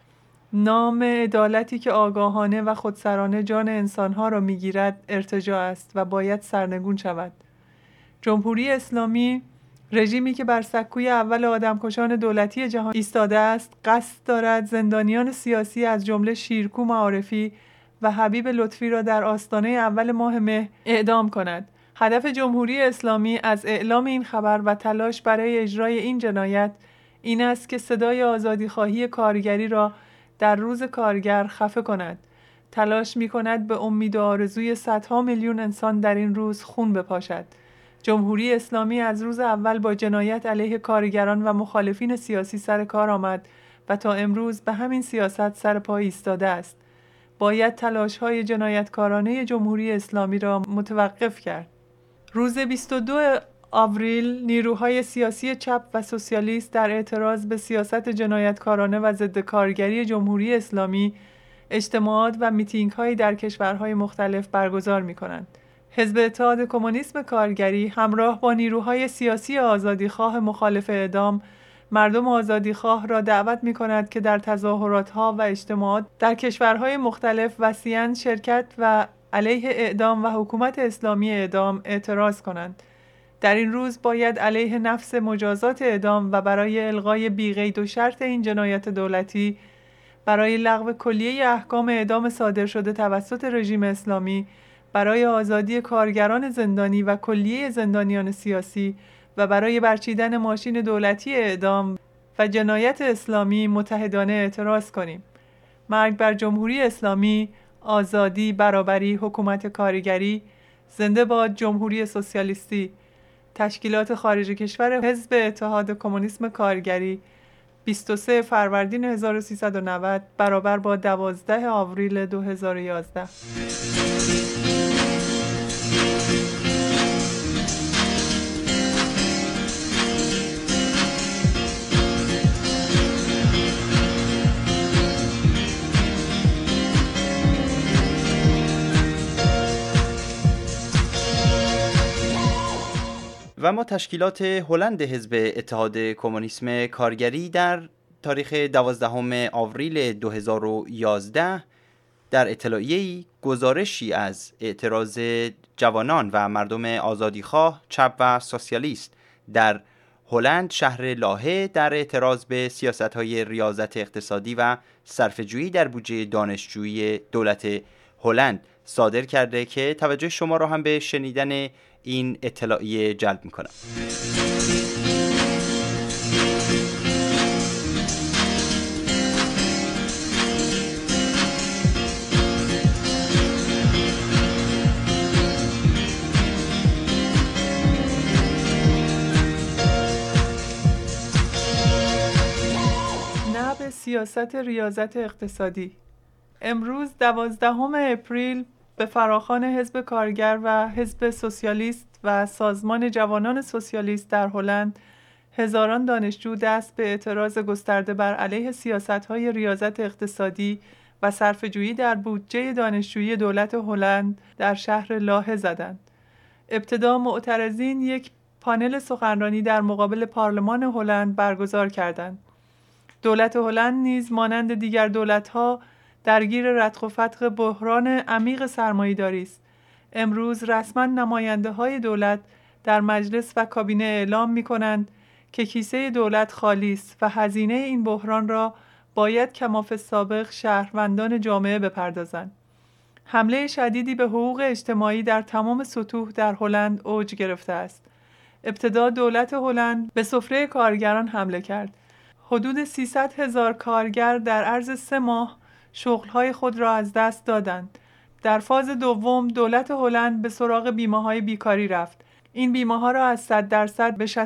نام عدالتی که آگاهانه و خودسرانه جان انسانها را می گیرد ارتجاع است و باید سرنگون شود. جمهوری اسلامی، رژیمی که بر سکوی اول آدمکشان دولتی جهان ایستاده است، قصد دارد زندانیان سیاسی از جمله شیرکو معارفی و حبیب لطفی را در آستانه اول ماه مه اعدام کند. هدف جمهوری اسلامی از اعلام این خبر و تلاش برای اجرای این جنایت این است که صدای آزادیخواهی کارگری را در روز کارگر خفه کند. تلاش می کند به امید و آرزوی صدها میلیون انسان در این روز خون بپاشد. جمهوری اسلامی از روز اول با جنایت علیه کارگران و مخالفین سیاسی سر کار آمد و تا امروز به همین سیاست سر پای ایستاده است. باید تلاش‌های جنایتکارانه جمهوری اسلامی را متوقف کرد. روز 22 آوریل نیروهای سیاسی چپ و سوسیالیست در اعتراض به سیاست جنایتکارانه و ضد کارگری جمهوری اسلامی اجتماعات و میتینگ‌هایی در کشورهای مختلف برگزار می‌کنند. حزب اتحاد کمونیسم کارگری همراه با نیروهای سیاسی آزادیخواه مخالف اعدام مردم آزادیخواه را دعوت می‌کند که در تظاهرات‌ها و اجتماعات در کشورهای مختلف وسیعاً شرکت و علیه اعدام و حکومت اسلامی اعدام اعتراض کنند. در این روز باید علیه نفس مجازات اعدام و برای الغای بی‌قید و شرط این جنایت دولتی، برای لغو کلیه احکام اعدام صادر شده توسط رژیم اسلامی، برای آزادی کارگران زندانی و کلیه زندانیان سیاسی و برای برچیدن ماشین دولتی اعدام و جنایت اسلامی متحدانه اعتراض کنیم. مرگ بر جمهوری اسلامی، آزادی، برابری، حکومت کارگری، زنده باد جمهوری سوسیالیستی. تشکیلات خارج کشور حزب اتحاد کمونیسم کارگری 23 فروردین 1390 برابر با 12 آوریل 2011. و ما تشکیلات هلند حزب اتحاد کمونیسم کارگری در تاریخ 12 آوریل 2011 در اطلاعیه‌ای گزارشی از اعتراض جوانان و مردم آزادیخواه، چپ و سوسیالیست در هلند شهر لاهه در اعتراض به سیاست‌های ریاضت اقتصادی و صرفه‌جویی در بودجه دانشجویی دولت هلند صادر کرده که توجه شما را هم به شنیدن این اطلاعیه جلب می‌کنم. سیاست ریاضت اقتصادی. امروز 12 اپریل به فراخوان حزب کارگر و حزب سوسیالیست و سازمان جوانان سوسیالیست در هلند هزاران دانشجو دست به اعتراض گسترده بر علیه سیاست‌های ریاضت اقتصادی و صرفه‌جویی در بودجه دانشجویی دولت هلند در شهر لاهه زدند. ابتدا معترضین یک پانل سخنرانی در مقابل پارلمان هلند برگزار کردند. دولت هلند نیز مانند دیگر دولت‌ها درگیر ردخ و فتق بحران عمیق سرمایه‌داری است. امروز رسما نماینده‌های دولت در مجلس و کابینه اعلام می‌کنند که کیسه دولت خالی است و هزینه این بحران را باید کما فی السابق شهروندان جامعه بپردازند. حمله شدیدی به حقوق اجتماعی در تمام سطوح در هلند اوج گرفته است. ابتدا دولت هلند به سفره کارگران حمله کرد. حدود 300,000 کارگر در عرض 3 ماه شغل‌های خود را از دست دادند. در فاز دوم دولت هلند به سراغ بیمه‌های بیکاری رفت. این بیمه‌ها را از 100% به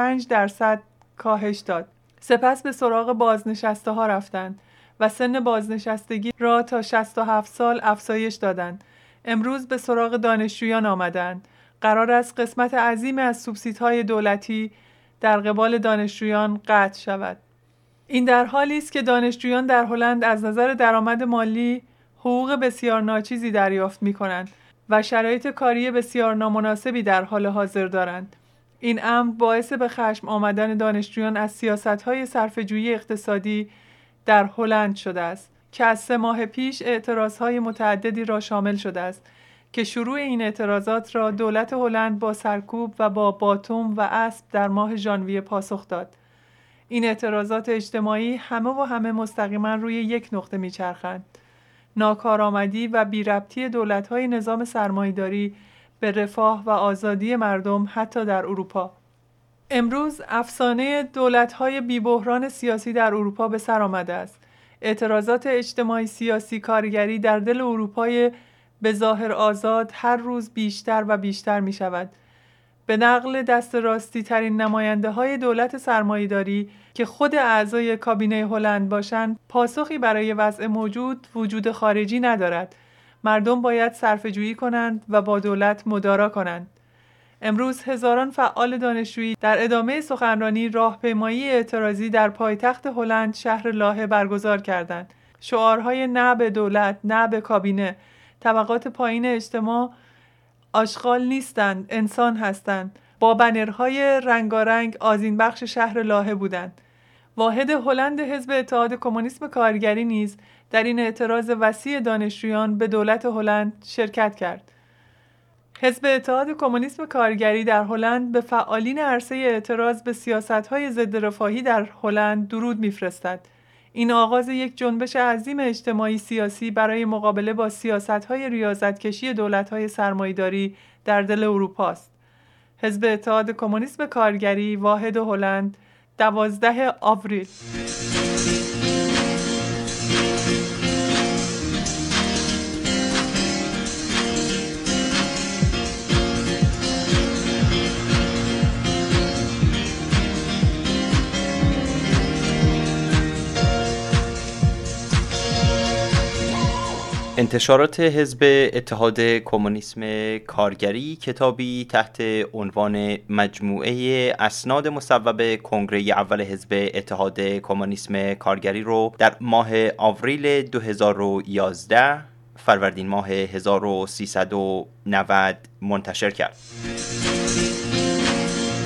65% کاهش داد. سپس به سراغ بازنشسته‌ها رفتند و سن بازنشستگی را تا 67 سال افزایش دادند. امروز به سراغ دانشجویان آمدند. قرار است قسمت عظیمی از سوبسیدهای دولتی در قبال دانشجویان قطع شود. این در حالی است که دانشجویان در هلند از نظر درآمد مالی حقوق بسیار ناچیزی دریافت می‌کنند و شرایط کاری بسیار نامناسبی در حال حاضر دارند. این امر باعث به خشم آمدن دانشجویان از سیاست‌های صرفه‌جویی اقتصادی در هلند شده است که از 3 ماه پیش اعتراض‌های متعددی را شامل شده است که شروع این اعتراضات را دولت هلند با سرکوب و با باتوم و اسب در ماه ژانویه پاسخ داد. این اعتراضات اجتماعی همه مستقیما روی یک نقطه میچرخند: ناکارآمدی و بی‌ربطی دولت‌های نظام سرمایه‌داری به رفاه و آزادی مردم حتی در اروپا. امروز افسانه دولت‌های بی‌بحران سیاسی در اروپا به سر آمده است. اعتراضات اجتماعی سیاسی کارگری در دل اروپای به ظاهر آزاد هر روز بیشتر و بیشتر می شود. به نقل دست راستی ترین نماینده های دولت سرمایه‌داری که خود اعضای کابینه هلند باشند، پاسخی برای وضع موجود وجود خارجی ندارد. مردم باید صرفه‌جویی کنند و با دولت مدارا کنند. امروز هزاران فعال دانشجویی در ادامه سخنرانی راهپیمایی اعتراضی در پایتخت هلند شهر لاهه برگزار کردند. شعارهای نه به دولت، نه به کابینه، طبقات پایین اجتماع آشغال نیستند، انسان هستند، با بنرهای رنگارنگ آذین بخش شهر لاهه بودند. واحد هلند حزب اتحاد کمونیسم کارگری نیز در این اعتراض وسیع دانشجویان به دولت هلند شرکت کرد. حزب اتحاد کمونیسم کارگری در هلند به فعالین عرصه اعتراض به سیاست‌های ضد رفاهی در هلند درود می‌فرستد. این آغاز یک جنبش عظیم اجتماعی سیاسی برای مقابله با سیاست‌های ریاضت‌کشی دولت‌های سرمایه‌داری در دل اروپا است. حزب اتحاد کمونیسم کارگری، واحد هلند، 12 آوریل. انتشارات حزب اتحاد کمونیسم کارگری کتابی تحت عنوان مجموعه اسناد مصوب کنگره اول حزب اتحاد کمونیسم کارگری رو در ماه آوریل 2011 فروردین ماه 1390 منتشر کرد.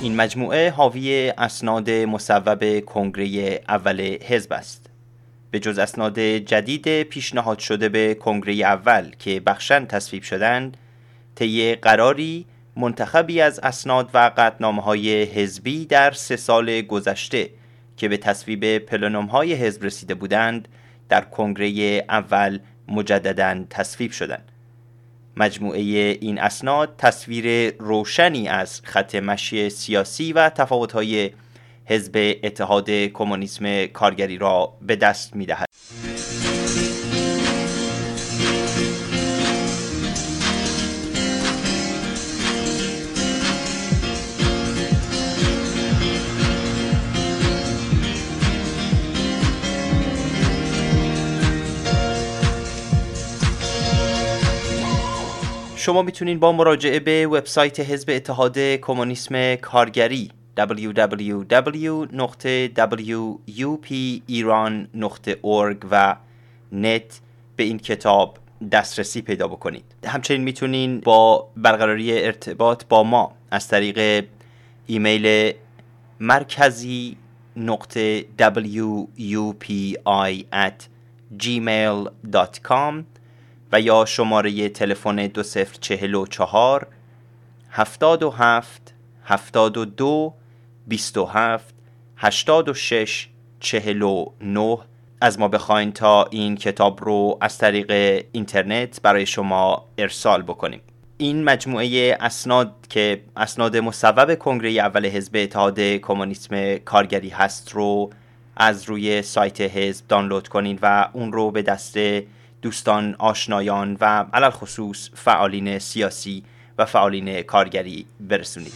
این مجموعه حاوی اسناد مصوب کنگره اول حزب است. به جز اسناد جدید پیشنهاد شده به کنگره اول که بخشاً تصویب شدند، طی قراری منتخبی از اسناد و قطعنامه‌های حزبی در 3 سال گذشته که به تصویب پلنوم‌های حزب رسیده بودند در کنگره اول مجدداً تصویب شدند. مجموعه این اسناد تصویر روشنی از خط مشی سیاسی و تفاوت‌های حزب اتحاد کمونیسم کارگری را به دست می‌دهد. شما میتونین با مراجعه به وبسایت حزب اتحاد کمونیسم کارگری www.wupiran.org و نت به این کتاب دسترسی پیدا بکنید. همچنین میتونین با برقراری ارتباط با ما از طریق ایمیل markazi.wupi@gmail.com و یا شماره تلفن 2044 77 72 27 86 49 از ما بخواین تا این کتاب رو از طریق اینترنت برای شما ارسال بکنیم. این مجموعه اسناد که اسناد مصوب کنگره اول حزب اتحاد کمونیسم کارگری هست رو از روی سایت حزب دانلود کنین و اون رو به دست دوستان، آشنایان و علل خصوص فعالین سیاسی و فعالین کارگری برسونید.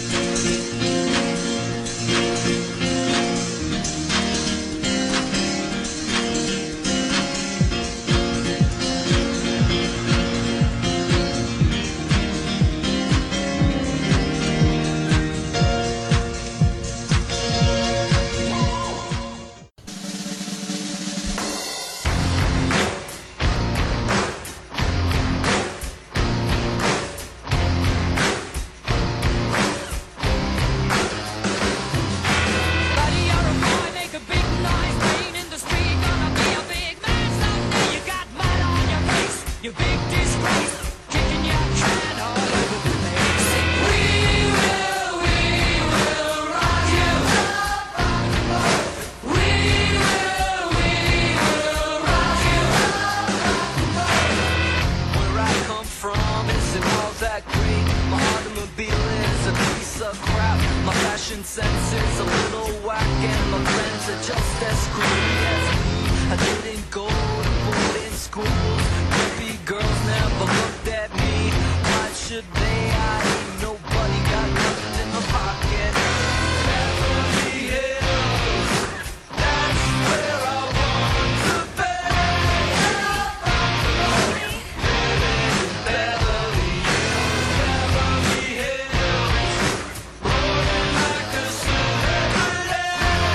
Senses a little whack and my friends are just as screwy as me. I didn't go to boarding school. Creepy girls never looked at me. Why should they? I ain't nobody, got nothing in my pocket. Beverly Hills, that's where I want to be. Beverly Hills, Beverly Hills, rolling like a celebrity.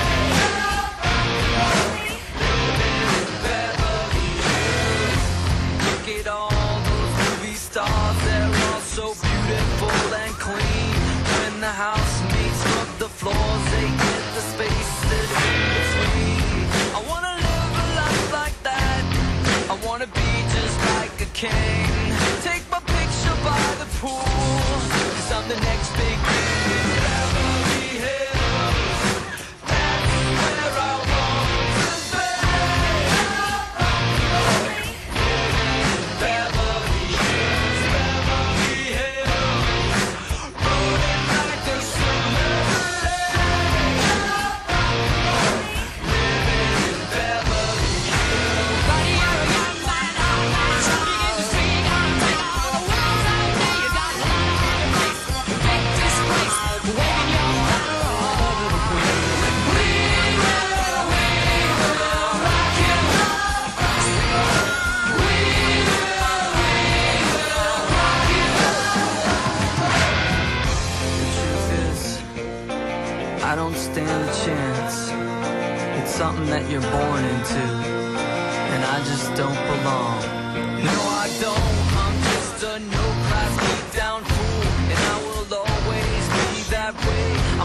Beverly Hills, look at all those movie stars. They're all so beautiful and clean. When the housemates scrub the floors, they get the space that's in between. I wanna live a life like that. I wanna be just like a king. Take my picture by the pool, 'cause I'm the next big thing. Beverly Hills, that's where I want to be. Beverly Hills, Beverly Hills, rolling like a celebrity. Living in Beverly Hills. Buddy, you're a young man, all night. Jumping in the street, gonna take all the world out there. You got a lot on your face, a big disgrace, waving your banner all over the place. We will rock you. We will rock you. The truth is, I don't stand a chance. It's something that you're born into, and I just don't belong. No, I don't. I'm just a no-class, beat-down fool, and I will always be that way.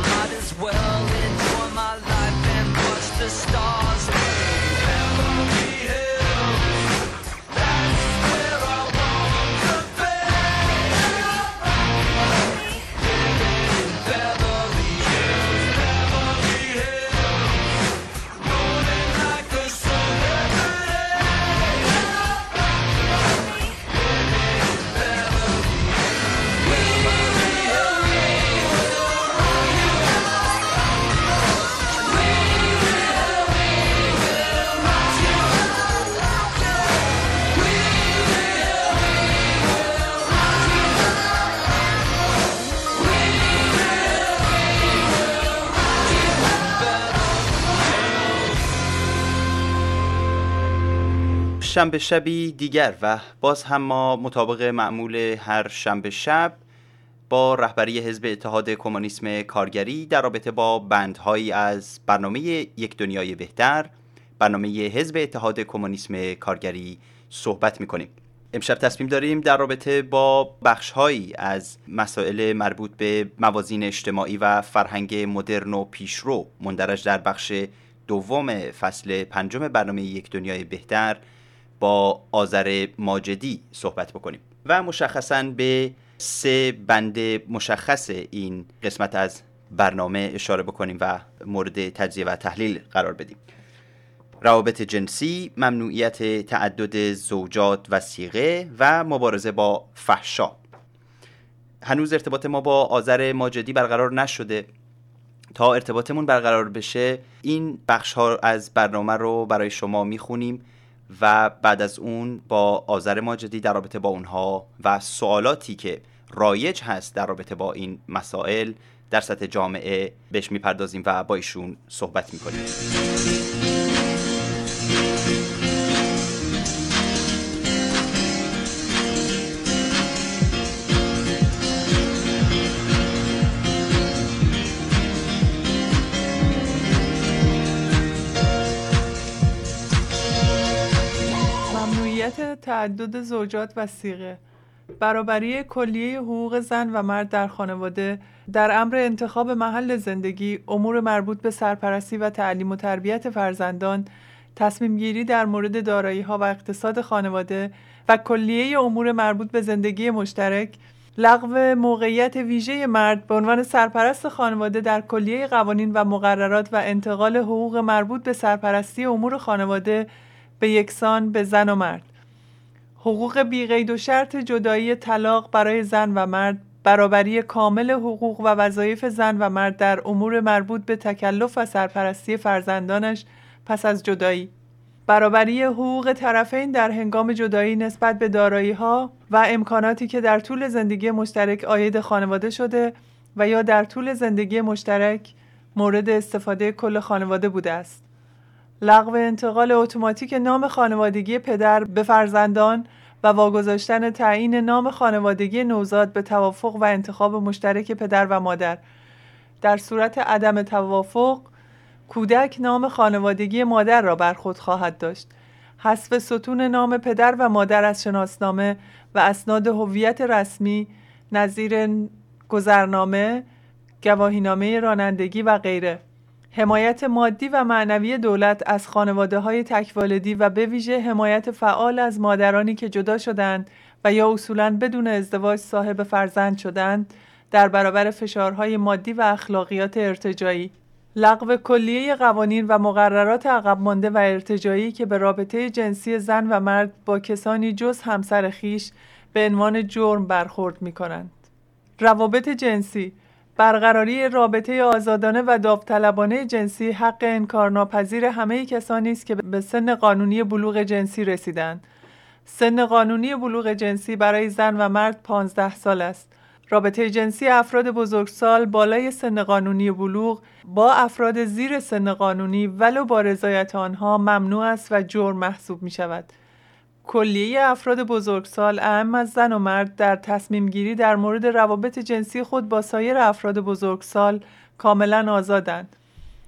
شنبه شبی دیگر و باز هم ما مطابق معمول هر شنبه شب با رهبری حزب اتحاد کمونیسم کارگری در رابطه با بندهایی از برنامه یک دنیای بهتر، برنامه حزب اتحاد کمونیسم کارگری صحبت می‌کنیم. امشب تصمیم داریم در رابطه با بخش‌هایی از مسائل مربوط به موازین اجتماعی و فرهنگ مدرن و پیشرو مندرج در بخش دوم فصل 5 برنامه یک دنیای بهتر با آذر ماجدی صحبت بکنیم و مشخصاً به 3 بند مشخص این قسمت از برنامه اشاره بکنیم و مورد تجزیه و تحلیل قرار بدیم. روابط جنسی، ممنوعیت تعدد زوجات و صیغه و مبارزه با فحشا. هنوز ارتباط ما با آذر ماجدی برقرار نشده. تا ارتباطمون برقرار بشه این بخش‌ها از برنامه رو برای شما میخونیم و بعد از اون با آذر ماجدی در رابطه با اونها و سوالاتی که رایج هست در رابطه با این مسائل در سطح جامعه بهش میپردازیم و با ایشون صحبت میکنیم. تعدد زوجات و صیغه، برابری کلیه حقوق زن و مرد در خانواده، در امر انتخاب محل زندگی، امور مربوط به سرپرستی و تعلیم و تربیت فرزندان، تصمیم گیری در مورد دارایی‌ها و اقتصاد خانواده و کلیه امور مربوط به زندگی مشترک، لغو موقعیت ویژه مرد به عنوان سرپرست خانواده در کلیه قوانین و مقررات و انتقال حقوق مربوط به سرپرستی امور خانواده به یکسان به زن و مرد، حقوق بی‌قید و شرط جدایی طلاق برای زن و مرد، برابری کامل حقوق و وظایف زن و مرد در امور مربوط به تکلف و سرپرستی فرزندانش پس از جدایی، برابری حقوق طرفین در هنگام جدایی نسبت به دارایی‌ها و امکاناتی که در طول زندگی مشترک عاید خانواده شده و یا در طول زندگی مشترک مورد استفاده کل خانواده بوده است، لغو انتقال اتوماتیک نام خانوادگی پدر به فرزندان و واگذاشتن تعیین نام خانوادگی نوزاد به توافق و انتخاب مشترک پدر و مادر. در صورت عدم توافق، کودک نام خانوادگی مادر را بر خود خواهد داشت. حذف ستون نام پدر و مادر از شناسنامه و اسناد هویت رسمی نظیر گذرنامه، گواهینامه رانندگی و غیره. حمایت مادی و معنوی دولت از خانواده‌های تک‌والدی و به ویژه حمایت فعال از مادرانی که جدا شدند و یا اصولاً بدون ازدواج صاحب فرزند شدند در برابر فشارهای مادی و اخلاقیات ارتجاعی. لغو کلیه قوانین و مقررات عقب مانده و ارتجاعی که به رابطه جنسی زن و مرد با کسانی جز همسر خویش به عنوان جرم برخورد می‌کنند. روابط جنسی، برقراری رابطه آزادانه و داوطلبانه جنسی حق انکارناپذیر همه کسانی است که به سن قانونی بلوغ جنسی رسیدند. سن قانونی بلوغ جنسی برای زن و مرد 15 سال است. رابطه جنسی افراد بزرگسال بالای سن قانونی بلوغ با افراد زیر سن قانونی ولو با رضایت آنها ممنوع است و جرم محسوب می شود. کلیه افراد بزرگسال اعم از زن و مرد در تصمیم گیری در مورد روابط جنسی خود با سایر افراد بزرگسال کاملا آزادند.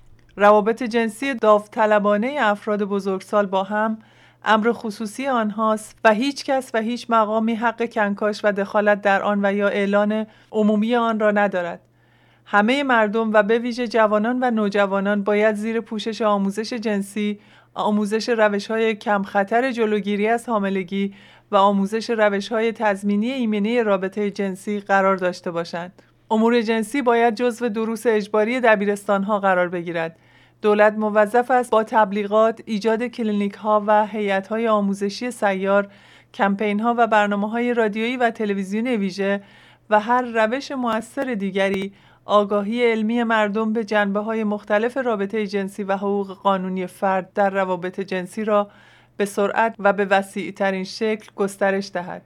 روابط جنسی داوطلبانه افراد بزرگسال با هم امر خصوصی آنهاست و هیچ کس و هیچ مقامی حق کنکاش و دخالت در آن و یا اعلان عمومی آن را ندارد. همه مردم و به ویژه جوانان و نوجوانان باید زیر پوشش آموزش جنسی، آموزش روش‌های کم خطر جلوگیری از حاملگی و آموزش روش‌های تضمینی ایمنی رابطه جنسی قرار داشته باشند. امور جنسی باید جزو دروس اجباری دبیرستان‌ها قرار بگیرد. دولت موظف است با تبلیغات، ایجاد کلینیک‌ها و هیئت‌های آموزشی سیار، کمپین‌ها و برنامه‌های رادیویی و تلویزیونی ویژه و هر روش مؤثر دیگری آگاهی علمی مردم به جنبه‌های مختلف رابطه جنسی و حقوق قانونی فرد در روابط جنسی را به سرعت و به وسیع‌ترین شکل گسترش دهد.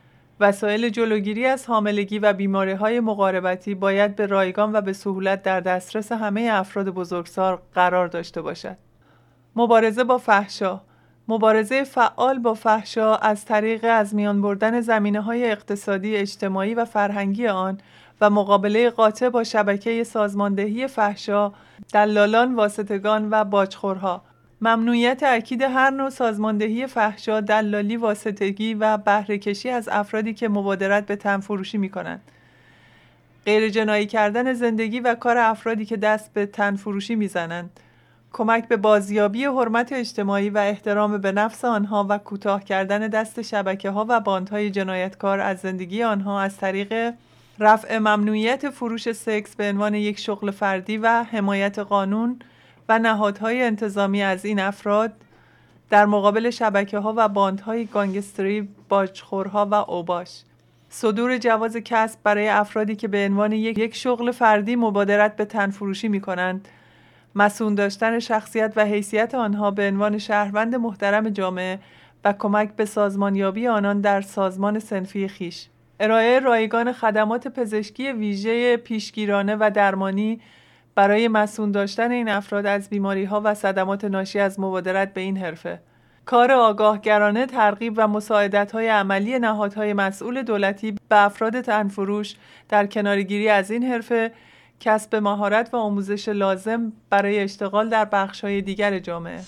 وسایل جلوگیری از حاملگی و بیماری‌های مقاربتی باید به رایگان و به سهولت در دسترس همه افراد بزرگسال قرار داشته باشد. مبارزه با فحشا، مبارزه فعال با فحشا از طریق از میان بردن زمینه‌های اقتصادی، اجتماعی و فرهنگی آن و مقابله قاطع با شبکه سازماندهی فحشا، دلالان، واسطگان و باجخورها. ممنوعیت اکید هر نوع سازماندهی فحشا، دلالی، واسطگی و بهره‌کشی از افرادی که مبادرت به تن‌فروشی می‌کنند. غیر جنایی کردن زندگی و کار افرادی که دست به تن‌فروشی می‌زنند. کمک به بازیابی حرمت اجتماعی و احترام به نفس آنها و کوتاه کردن دست شبکه‌ها و باندهای جنایتکار از زندگی آنها از طریق رفع ممنوعیت فروش سکس به عنوان یک شغل فردی و حمایت قانون و نهادهای انتظامی از این افراد در مقابل شبکه‌ها و باندهای گانگستری، باجخورها و اوباش. صدور جواز کسب برای افرادی که به عنوان یک شغل فردی مبادرت به تن‌فروشی می‌کنند. مسئول داشتن شخصیت و حیثیت آنها به عنوان شهروند محترم جامعه و کمک به سازمانیابی آنان در سازمان صنفی خویش. ارائه رایگان خدمات پزشکی ویژه پیشگیرانه و درمانی برای مسئول داشتن این افراد از بیماری‌ها و صدمات ناشی از مبادرت به این حرفه. کار آگاهگرانه، ترغیب و مساعدت‌های عملی نهادهای مسئول دولتی به افراد تن‌فروش در کناره‌گیری از این حرفه، کسب مهارت و آموزش لازم برای اشتغال در بخش‌های دیگر جامعه.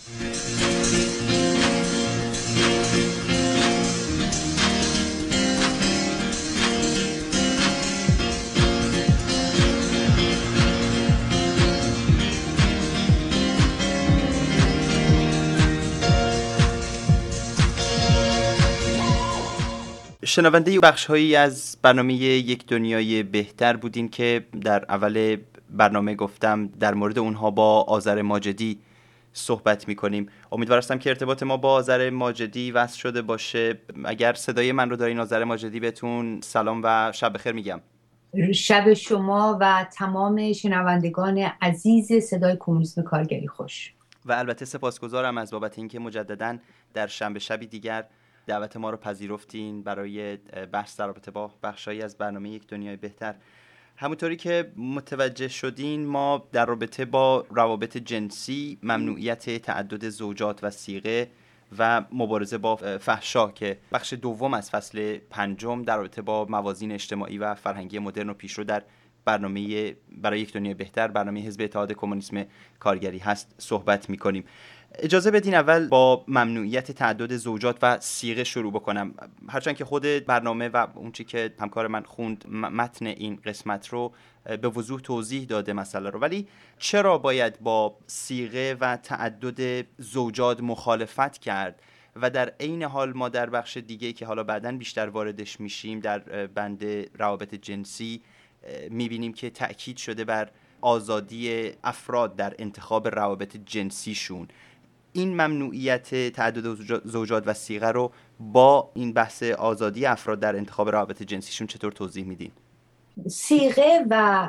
شنونده بخش‌هایی از برنامه یک دنیای بهتر بودین که در اول برنامه گفتم در مورد اونها با آذر ماجدی صحبت می‌کنیم. امیدوار هستم که ارتباط ما با آذر ماجدی وصل شده باشه. اگر صدای من رو دارین آذر ماجدی، بهتون سلام و شب بخیر میگم. شب شما و تمام شنوندگان عزیز صدای کمونیسم کارگری خوش. و البته سپاسگزارم از بابت اینکه مجدداً در شنبه شبی دیگر دعوت ما رو پذیرفتین برای بحث در رابطه با بخشایی از برنامه یک دنیای بهتر. همونطوری که متوجه شدین، ما در رابطه با روابط جنسی، ممنوعیت تعدد زوجات و صیغه و مبارزه با فحشا که بخش دوم از فصل 5 در رابطه با موازین اجتماعی و فرهنگی مدرن و پیشرو در برنامه برای یک دنیای بهتر، برنامه حزب اتحاد کمونیسم کارگری هست صحبت می‌کنیم. اجازه بدین اول با ممنوعیت تعدد زوجات و صیغه شروع بکنم. هرچند که خود برنامه و اون چی که همکار من خوند متن این قسمت رو به وضوح توضیح داده مسئله رو، ولی چرا باید با صیغه و تعدد زوجات مخالفت کرد و در عین حال ما در بخش دیگه که حالا بعداً بیشتر واردش میشیم در بند روابط جنسی میبینیم که تأکید شده بر آزادی افراد در انتخاب روابط جنسیشون. این ممنوعیت تعدد زوجات و صیغه رو با این بحث آزادی افراد در انتخاب روابط جنسیشون چطور توضیح میدین؟ صیغه و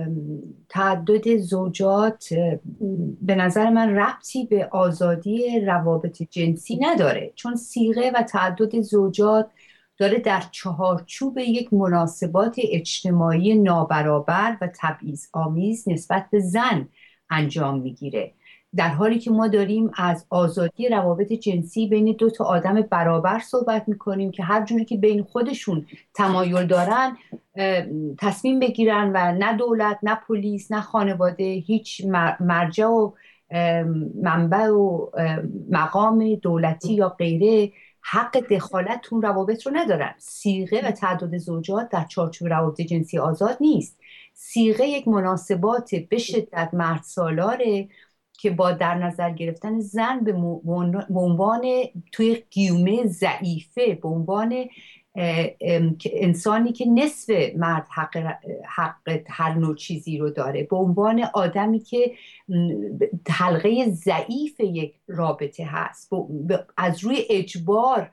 تعدد زوجات به نظر من ربطی به آزادی روابط جنسی نداره، چون صیغه و تعدد زوجات داره در چهارچوب یک مناسبات اجتماعی نابرابر و تبعیض‌آمیز نسبت به زن انجام میگیره، در حالی که ما داریم از آزادی روابط جنسی بین دو تا آدم برابر صحبت میکنیم که هر جوری که بین خودشون تمایل دارن تصمیم بگیرن و نه دولت، نه پلیس، نه خانواده، هیچ مرجع و منبع و مقام دولتی یا غیره حق دخالت تو روابط رو ندارن. صیغه و تعدد زوجات در چارچوب روابط جنسی آزاد نیست. صیغه یک مناسبات به شدت مرد سالاره که با در نظر گرفتن زن به عنوان توی گیومه ضعیفه، به عنوان انسانی که نصف مرد حق هر نوع چیزی رو داره، به عنوان آدمی که حلقه ضعیف یک رابطه هست، از روی اجبار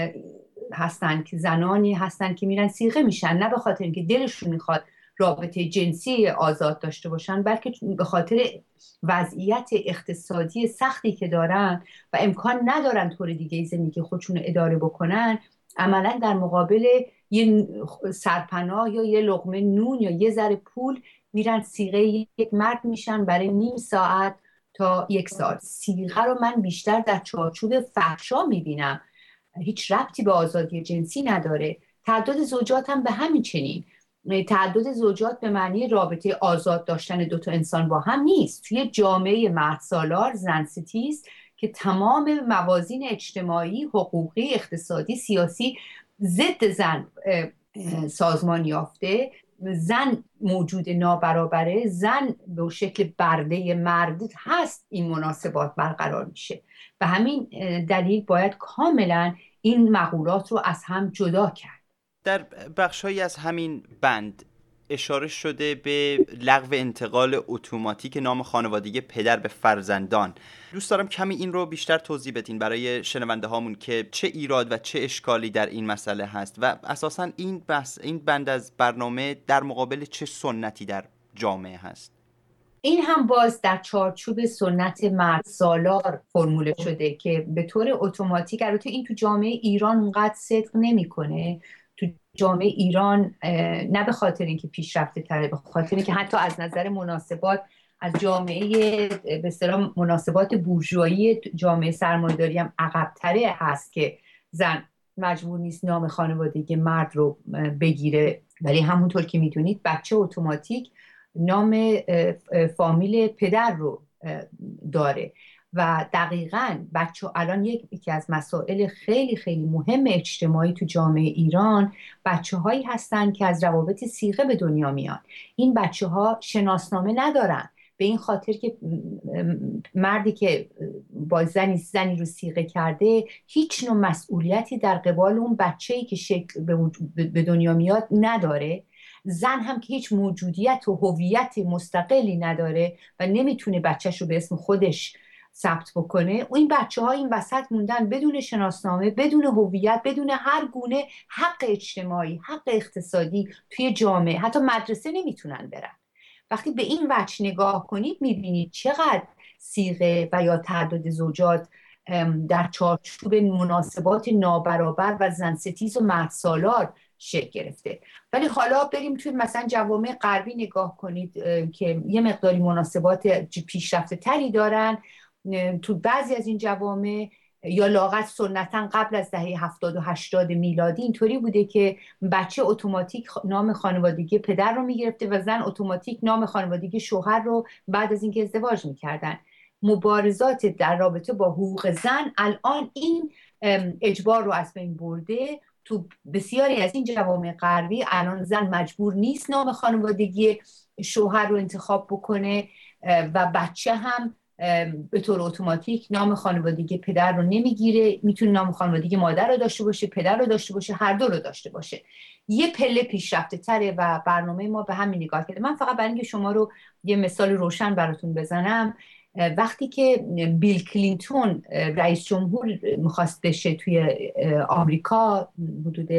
هستن که زنانی هستن که میرن صیغه میشن، نه به خاطر اینکه دلشون میخواد رابطه جنسی آزاد داشته باشن، بلکه به خاطر وضعیت اقتصادی سختی که دارن و امکان ندارن طور دیگه زندگی خودشون رو اداره بکنن، عملا در مقابل یه سرپناه یا یه لقمه نون یا یه ذره پول میرن صیغه یک مرد میشن برای نیم ساعت تا 1 سال. صیغه رو من بیشتر در چارچوب فحشا میبینم، هیچ ربطی به آزادی جنسی نداره. تعدد زوجات هم به همین چنین. تعدد زوجات به معنی رابطه آزاد داشتن 2 تا انسان با هم نیست. توی جامعه مردسالار زن ستیز که تمام موازین اجتماعی، حقوقی، اقتصادی، سیاسی ضد زن سازمان یافته، زن موجود نابرابره، زن به شکل برده مرد هست، این مناسبات برقرار میشه. و همین دلیل باید کاملا این مقولات رو از هم جدا کرد. در بخش‌هایی از همین بند اشاره شده به لغو انتقال اتوماتیک نام خانوادگی پدر به فرزندان. دوست دارم کمی این رو بیشتر توضیح بدین برای شنونده هامون که چه ایراد و چه اشکالی در این مسئله هست و اساساً این بند از برنامه در مقابل چه سنتی در جامعه هست. این هم باز در چارچوب سنت مرد سالار فرموله شده که به طور اتوماتیک، البته این تو جامعه ایران اونقدر صدق نمی‌کنه. تو جامعه ایران نه به خاطر اینکه پیشرفته تره، به خاطر اینکه حتی از نظر مناسبات از جامعه به اصطلاح مناسبات بورژوایی جامعه سرمایه‌داری هم عقب‌تره هست که زن مجبور نیست نام خانوادگی مرد رو بگیره، ولی همونطور که میدونید بچه اتوماتیک نام فامیل پدر رو داره و دقیقاً بچه الان یکی از مسائل خیلی خیلی مهم اجتماعی تو جامعه ایران بچه هایی هستن که از روابط صیغه به دنیا میان. این بچه ها شناسنامه ندارن، به این خاطر که مردی که با زنی رو صیغه کرده هیچ نوع مسئولیتی در قبال اون بچه‌ای که به دنیا میاد نداره. زن هم که هیچ موجودیت و هویت مستقلی نداره و نمیتونه بچه‌ش رو به اسم خودش ثبت بکنه. این بچه‌ها این وسط موندن بدون شناسنامه، بدون هویت، بدون هر گونه حق اجتماعی، حق اقتصادی توی جامعه. حتی مدرسه نمیتونن برن. وقتی به این وجه نگاه کنید میبینید چقدر صیغه و یا تعدد زوجات در چارچوب مناسبات نابرابر و زنستیز و مردسالار شکل گرفته. ولی حالا بریم توی مثلا جوامع غربی نگاه کنید که یه مقداری مناسبات پیشرفته تری دارن. تو بعضی از این جوامع یا لااقل سنتا قبل از دهه 70 و 80 میلادی اینطوری بوده که بچه اتوماتیک نام خانوادگی پدر رو میگرفته و زن اتوماتیک نام خانوادگی شوهر رو بعد از اینکه ازدواج میکردن. مبارزات در رابطه با حقوق زن الان این اجبار رو از بین برده. تو بسیاری از این جوامع غربی الان زن مجبور نیست نام خانوادگی شوهر رو انتخاب بکنه و بچه هم به طور اتوماتیک نام خانوادگی پدر رو نمیگیره. میتونه نام خانوادگی مادر رو داشته باشه، پدر رو داشته باشه، هر دو رو داشته باشه. یه پله پیشرفته تره و برنامه ما به همین نگاه کرده. من فقط برای اینکه شما رو یه مثال روشن براتون بزنم، وقتی که بیل کلینتون رئیس جمهور میخواست بشه توی آمریکا حدود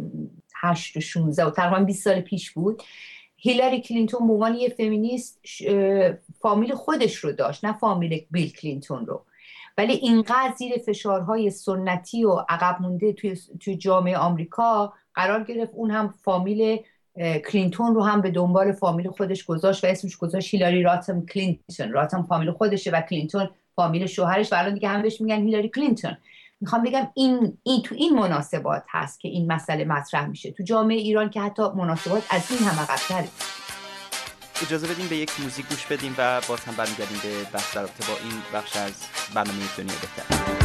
8 و 16 و تقریبا 20 سال پیش بود، هیلاری کلینتون به عنوان یه فمینیست فامیل خودش رو داشت، نه فامیل بیل کلینتون رو. ولی اینقدر زیر فشارهای سنتی و عقب مونده توی جامعه آمریکا قرار گرفت، اون هم فامیل کلینتون رو هم به دنبال فامیل خودش گذاشت و اسمش گذاشت هیلاری راتم کلینتون. راتم فامیل خودشه و کلینتون فامیل شوهرش و الان دیگه هم بهش میگن هیلاری کلینتون. میخوام بگم این تو این مناسبات هست که این مسئله مطرح میشه. تو جامعه ایران که حتی مناسبات از این هم عقب‌تره. اجازه بدیم به یک موزیک گوش بدیم و باز هم برمیگردیم به بحث در رابطه با این بخش از برنامه دنیا بهتر.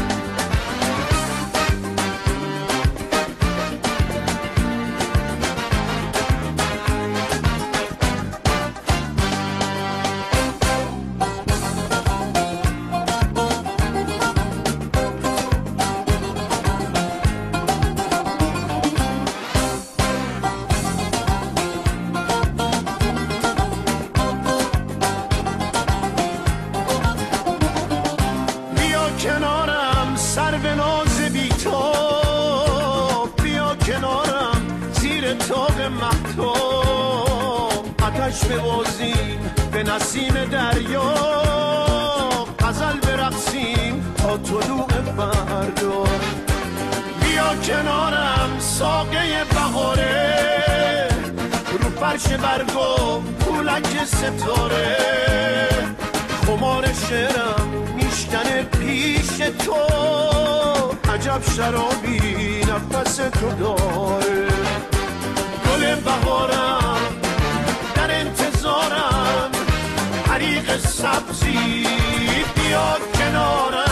ببازیم به نسیم دریا، غزل برقصیم تا طلوع فردا. بیا کنارم ساقه بهاره، رو فرش برگو پولک ستاره. خمار شعرم میشکنه پیش تو، عجب شرابی نفس تو داره. گل بهارم در انتظارم، حریق سبزی بیا کنارم.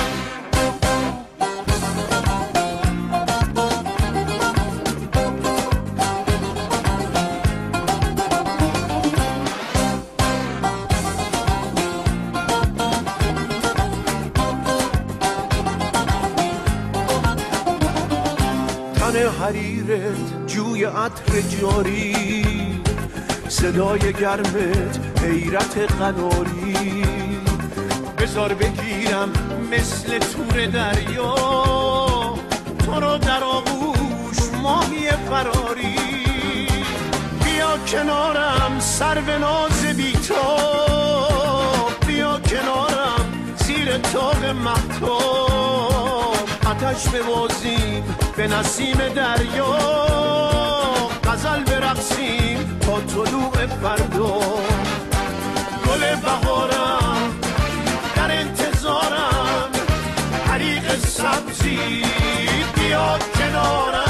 حریرت جوی عطر جاری، صدای گرمت حیرت قناری. بذار بگیرم مثل تور دریا، تو رو در آغوش ماهی فراری. بیا کنارم سرو ناز بی‌تاب، بیا کنارم زیر تاق مهتاب. آتش ببازیم به نسیم دریا، غزل برقصیم تا طلوع فردا. گل بهارم در انتظارم، حریق سبزی بیا کنارم.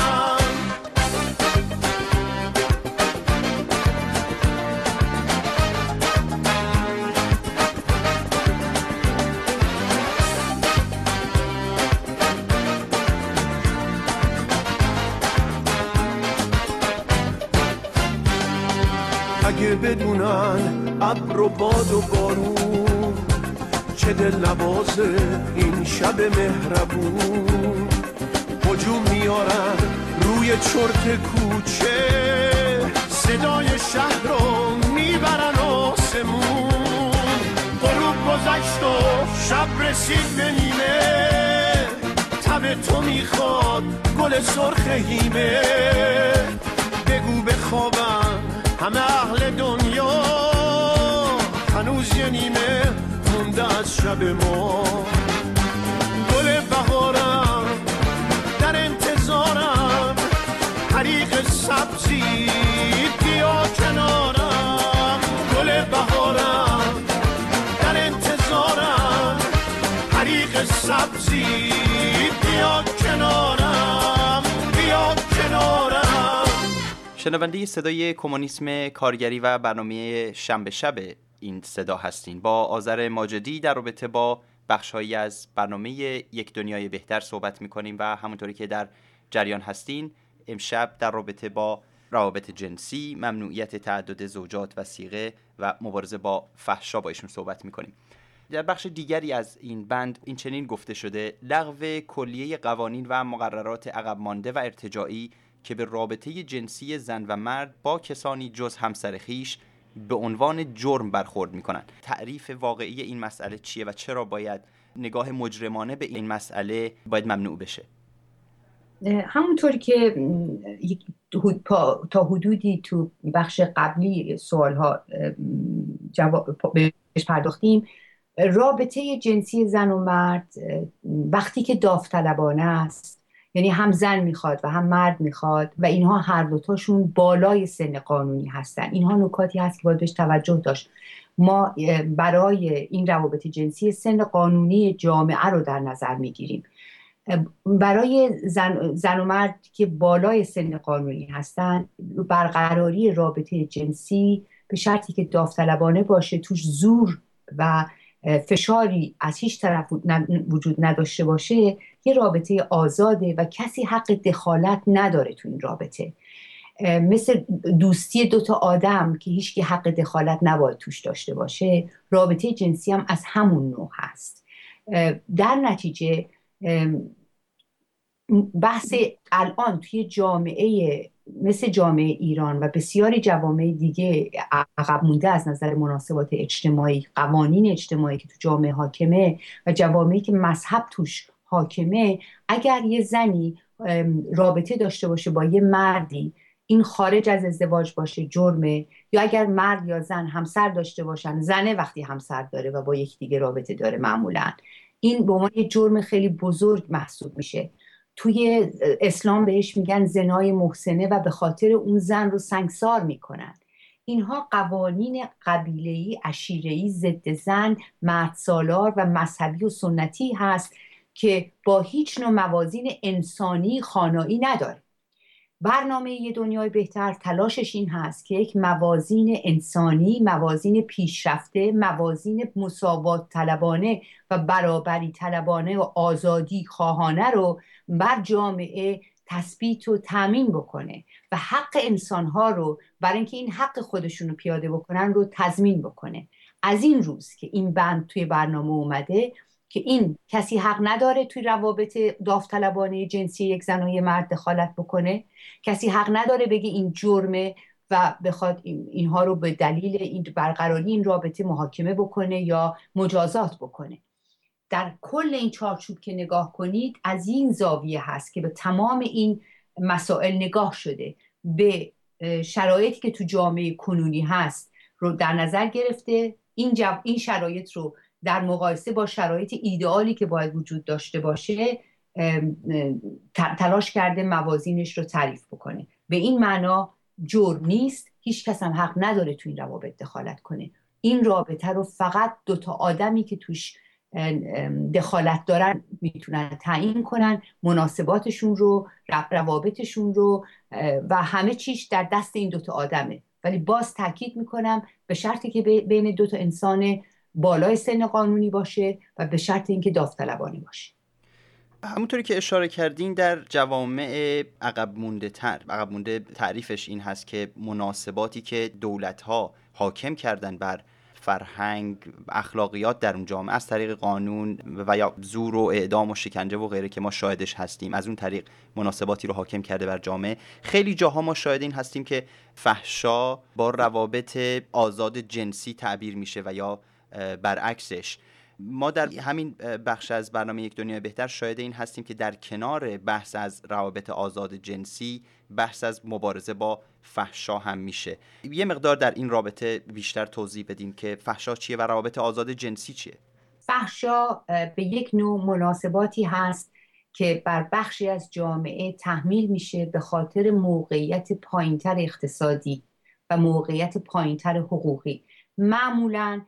اگه بدونن ابر و باد و بارون، چه دل نوازه این شب مهربون. هجوم میارن روی چرت کوچه، صدای شهر رو میبرن آسمون. غروب گذشت و شب رسید به نیمه، تب تو میخواد گل سرخ هیمه. بگو بخوابم همه اهل دنیا، هنوز یه نیمه مونده از شب ما. گل بهارم در انتظارم، حریق سبزی بیا کنارم. گل بهارم در انتظارم، حریق سبزی بیا کنارم، بیا کنارم. شنونده صدای کمونیسم کارگری و برنامه شنبه شب این صدا هستین. با آذر ماجدی در رابطه با بخش‌هایی از برنامه یک دنیای بهتر صحبت می‌کنیم و همونطوری که در جریان هستین امشب در رابطه با روابط جنسی، ممنوعیت تعدد زوجات و صیغه و مبارزه با فحشا با ایشون صحبت می‌کنیم. در بخش دیگری از این بند این چنین گفته شده: لغو کلیه قوانین و مقررات عقب مانده و ارتجاعی که به رابطه جنسی زن و مرد با کسانی جز همسر خویش به عنوان جرم برخورد می‌کنند. تعریف واقعی این مسئله چیه و چرا باید نگاه مجرمانه به این مسئله باید ممنوع بشه؟ همونطوری که تا حدودی تو بخش قبلی سوالها بهش پرداختیم، رابطه جنسی زن و مرد وقتی که داوطلبانه است، یعنی هم زن میخواد و هم مرد میخواد و اینها هر دوتاشون بالای سن قانونی هستن، اینها نکاتی هست که باید بهش توجه داشت. ما برای این روابط جنسی سن قانونی جامعه رو در نظر میگیریم. برای زن و مرد که بالای سن قانونی هستن، برقراری رابطه جنسی به شرطی که داوطلبانه باشه، توش زور و فشاری از هیچ طرف وجود نداشته باشه، یه رابطه آزاده و کسی حق دخالت نداره تو این رابطه. مثل دوستی دوتا آدم که هیچ کی حق دخالت نباید توش داشته باشه، رابطه جنسی هم از همون نوع هست. در نتیجه بحث الان توی جامعه مثل جامعه ایران و بسیاری جوامع دیگه عقب مونده از نظر مناسبات اجتماعی، قوانین اجتماعی که تو جامعه حاکمه و جوامعی که مذهب توش حاکمه، اگر یه زنی رابطه داشته باشه با یه مردی، این خارج از ازدواج باشه جرمه. یا اگر مرد یا زن همسر داشته باشن، زنه وقتی همسر داره و با یکدیگه رابطه داره معمولا، این به عنوان یه جرم خیلی بزرگ محسوب میشه. توی اسلام بهش میگن زنای محسنه و به خاطر اون زن رو سنگسار میکنن. اینها قوانین قبیله‌ای، عشیره‌ای، ضد زن، مردسالار و مذهبی و سنتی هست که با هیچ نوع موازین انسانی خانایی نداره. برنامه یه دنیای بهتر تلاشش این هست که یک موازین انسانی، موازین پیشرفته، موازین مساوات طلبانه و برابری طلبانه و آزادی خواهانه رو بر جامعه تثبیت و تامین بکنه و حق انسانها رو برای اینکه این حق خودشون رو پیاده بکنن رو تضمین بکنه. از این روز که این بند توی برنامه اومده که این کسی حق نداره توی روابط داوطلبانه جنسی یک زن و یک مرد دخالت بکنه، کسی حق نداره بگه این جرمه و بخواد اینها رو به دلیل این برقراری این رابطه محاکمه بکنه یا مجازات بکنه. در کل این چارچوب که نگاه کنید از این زاویه هست که به تمام این مسائل نگاه شده، به شرایطی که تو جامعه کنونی هست رو در نظر گرفته، این شرایط رو در مقایسه با شرایط ایدئالی که باید وجود داشته باشه تلاش کرده موازینش رو تعریف بکنه. به این معنا جرم نیست، هیچ کس هم حق نداره تو این روابط دخالت کنه. این رابطه رو فقط دوتا آدمی که توش دخالت دارن میتونن تعیین کنن، مناسباتشون رو، روابطشون رو و همه چیش در دست این دوتا آدمه. ولی باز تاکید میکنم به شرطی که بین دوتا انسان بالای سن قانونی باشه و به شرط اینکه داوطلبانه باشه. همونطوری که اشاره کردین در جوامع عقب مونده تعریفش این هست که مناسباتی که دولت‌ها حاکم کردن بر فرهنگ اخلاقیات در اون جامعه از طریق قانون و یا زور و اعدام و شکنجه و غیره که ما شاهدش هستیم، از اون طریق مناسباتی رو حاکم کرده بر جامعه. خیلی جاها ما شاهد این هستیم که فحشا با روابط آزاد جنسی تعبیر میشه و یا برعکسش. ما در همین بخش از برنامه یک دنیای بهتر شاهد این هستیم که در کنار بحث از روابط آزاد جنسی بحث از مبارزه با فحشا هم میشه. یه مقدار در این رابطه بیشتر توضیح بدیم که فحشا چیه و روابط آزاد جنسی چیه؟ فحشا به یک نوع مناسباتی هست که بر بخشی از جامعه تحمیل میشه به خاطر موقعیت پایینتر اقتصادی و موقعیت پایینتر حقوقی. معمولاً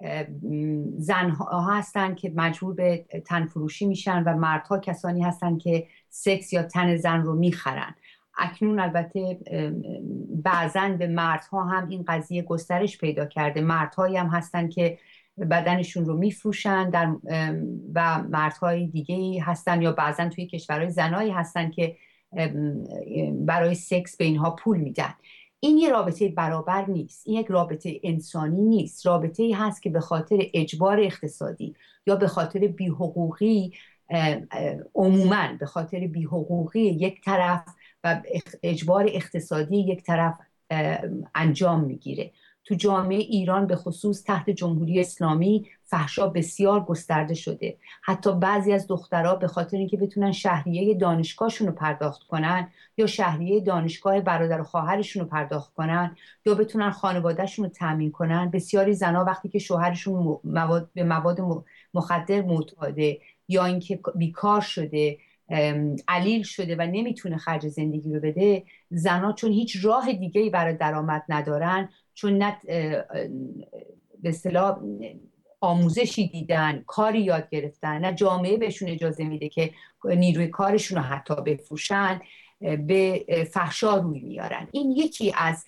زنها هستن که مجبور به تن فروشی میشن و مردها کسانی هستن که سکس یا تن زن رو میخرن. اکنون البته بعضاً به مردها هم این قضیه گسترش پیدا کرده. مردهایی هم هستن که بدنشون رو میفروشن و مردهای دیگه‌ای هستن یا بعضاً توی کشورهای زنایی هستن که برای سکس به اینها پول میدن. این یه رابطه برابر نیست، این یک رابطه انسانی نیست. رابطه‌ای هست که به خاطر اجبار اقتصادی یا به خاطر بی‌حقوقی، عموماً به خاطر بی‌حقوقی یک طرف و اجبار اقتصادی یک طرف انجام میگیره. تو جامعه ایران به خصوص تحت جمهوری اسلامی فحشا بسیار گسترده شده. حتی بعضی از دخترها به خاطر اینکه بتونن شهریه دانشگاهشون رو پرداخت کنن یا شهریه دانشگاه برادر و خواهرشون رو پرداخت کنن یا بتونن خانوادهشون رو تامین کنن، بسیاری زنها وقتی که شوهرشون به مواد مخدر معتاده یا اینکه بیکار شده، علیل شده و نمیتونه خرج زندگی رو بده، زنها چون هیچ راه دیگه‌ای برای درآمد ندارن، چون نه به اصطلاح آموزشی دیدن، کاری یاد گرفتن، نه جامعه بهشون اجازه میده که نیروی کارشون رو حتی بفروشن، به فحشا روی میارن. این یکی از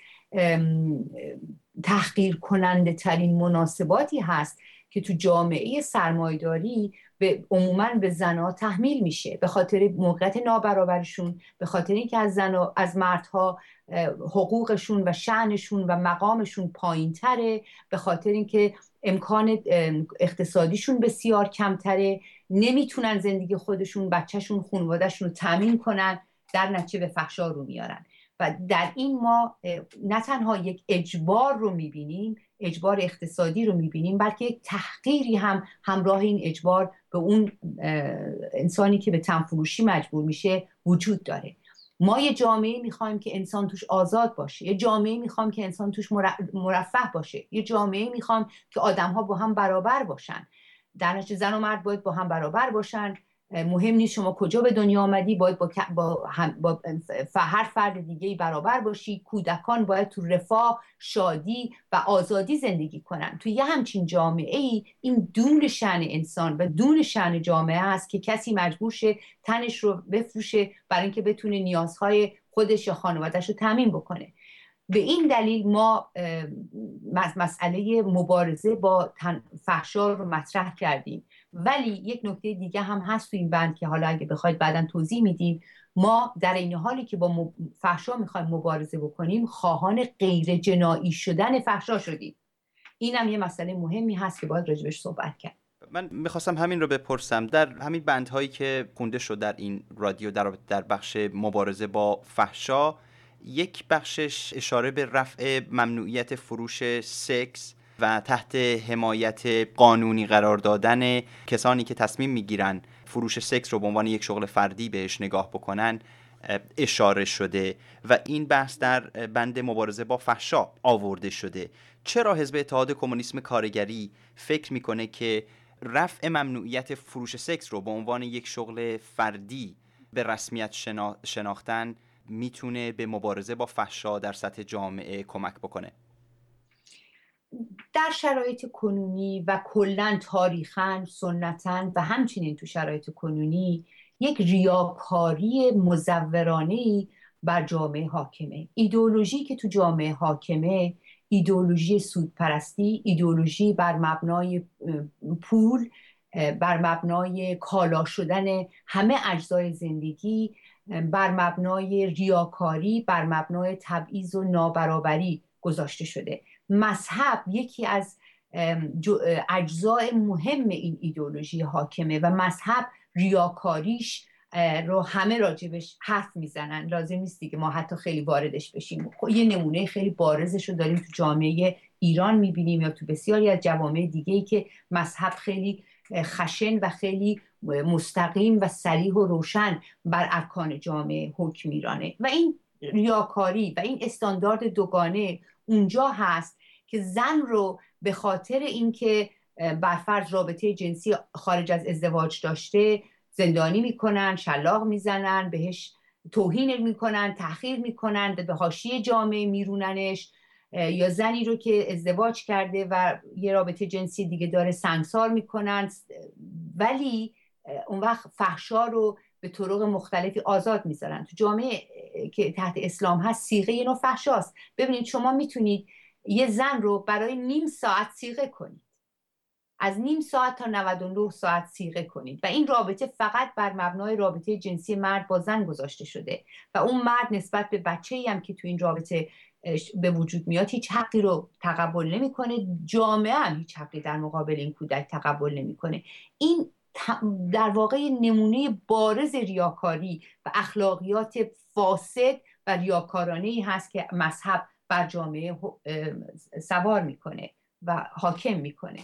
تحقیر کننده ترین مناسباتی هست که تو جامعه سرمایه‌داری عموماً به زنها تحمیل میشه به خاطر موقعیت نابرابرشون، به خاطر اینکه از مردها حقوقشون و شأنشون و مقامشون پایین‌تره، به خاطر اینکه امکان اقتصادیشون بسیار کمتره، نمیتونن زندگی خودشون، بچهشون، خانوادهشون رو تامین کنن، در نتیجه به فحشا رو میارن. و در این ما نه تنها یک اجبار رو میبینیم، اجبار اقتصادی رو میبینیم، بلکه یک تحقیری هم همراه این اجبار به اون انسانی که به تن فروشی مجبور میشه وجود داره. ما یه جامعه میخوایم که انسان توش آزاد باشه، یه جامعه میخوایم که انسان توش مرفه باشه، یه جامعه میخوایم که آدم‌ها با هم برابر باشن. در نتیجه زن و مرد باید با هم برابر باشن، مهم نیست شما کجا به دنیا آمدی، باید با هر فرد دیگه برابر باشی. کودکان باید تو رفاه، شادی و آزادی زندگی کنن. تو یه همچین جامعه ای این دون شأن انسان و دون شأن جامعه است که کسی مجبور شه تنش رو بفروشه برای اینکه بتونه نیازهای خودش یا خانواده‌اش رو تامین بکنه. به این دلیل ما مسئله مبارزه با فحشا رو مطرح کردیم. ولی یک نکته دیگه هم هست تو این بند که حالا اگه بخواید بعداً توضیح میدیم. ما در این حالی که با فحشا میخوایم مبارزه بکنیم، خواهان غیر جنایی شدن فحشا شدیم. این هم یه مسئله مهمی هست که باید راجبش صحبت کرد. من میخواستم همین رو بپرسم. در همین بندهایی که خونده شد در این رادیو در بخش مبارزه با فحشا، یک بخشش اشاره به رفع ممنوعیت فروش سکس و تحت حمایت قانونی قرار دادن کسانی که تصمیم میگیرن فروش سکس رو به عنوان یک شغل فردی بهش نگاه بکنن اشاره شده و این بحث در بند مبارزه با فحشا آورده شده. چرا حزب اتحاد کمونیسم کارگری فکر میکنه که رفع ممنوعیت فروش سکس رو به عنوان یک شغل فردی به رسمیت شناختن میتونه به مبارزه با فحشا در سطح جامعه کمک بکنه؟ در شرایط کنونی و کلاً تاریخاً، سنتاً و همچنین تو شرایط کنونی یک ریاکاری مزورانه‌ای بر جامعه حاکمه. ایدئولوژی که تو جامعه حاکمه، ایدئولوژی سودپرستی، ایدئولوژی بر مبنای پول، بر مبنای کالا شدن همه اجزای زندگی، بر مبنای ریاکاری، بر مبنای تبعیض و نابرابری گذاشته شده. مذهب یکی از اجزای مهم این ایدئولوژی حاکمه و مذهب ریاکاریش رو همه راجبش حرف میزنن. لازم نیست دیگه ما حتی خیلی واردش بشیم. یه نمونه خیلی بارزش رو داریم تو جامعه ایران میبینیم یا تو بسیاری از جوامع دیگه‌ای که مذهب خیلی خشن و خیلی مستقیم و صریح و روشن بر ارکان جامعه حکم میرانه و این ریاکاری و این استاندارد دوگانه اونجا هست که زن رو به خاطر اینکه برفرض رابطه جنسی خارج از ازدواج داشته زندانی میکنن، شلاق میزنن، بهش توهین میکنن، تحقیر میکنن، به حاشیه جامعه میروننش، یا زنی رو که ازدواج کرده و یه رابطه جنسی دیگه داره سنگسار میکنن. ولی اون وقت فحشا رو به طرق مختلفی آزاد میذارن. تو جامعه که تحت اسلام هست صیغه نوع فحشاست. ببینید شما میتونید یه زن رو برای نیم ساعت صیغه کنید، از نیم ساعت تا 99 ساعت صیغه کنید و این رابطه فقط بر مبنای رابطه جنسی مرد با زن گذاشته شده و اون مرد نسبت به بچه‌ای هم که تو این رابطه به وجود میاد هیچ حقی رو تقبل نمیکنه. جامعه هم هیچ حقی در مقابل این کودک تقبل نمیکنه. این در واقع نمونه بارز ریاکاری و اخلاقیات فاسد و ریاکارانه‌ای هست که مذهب بر جامعه سوار میکنه و حاکم میکنه.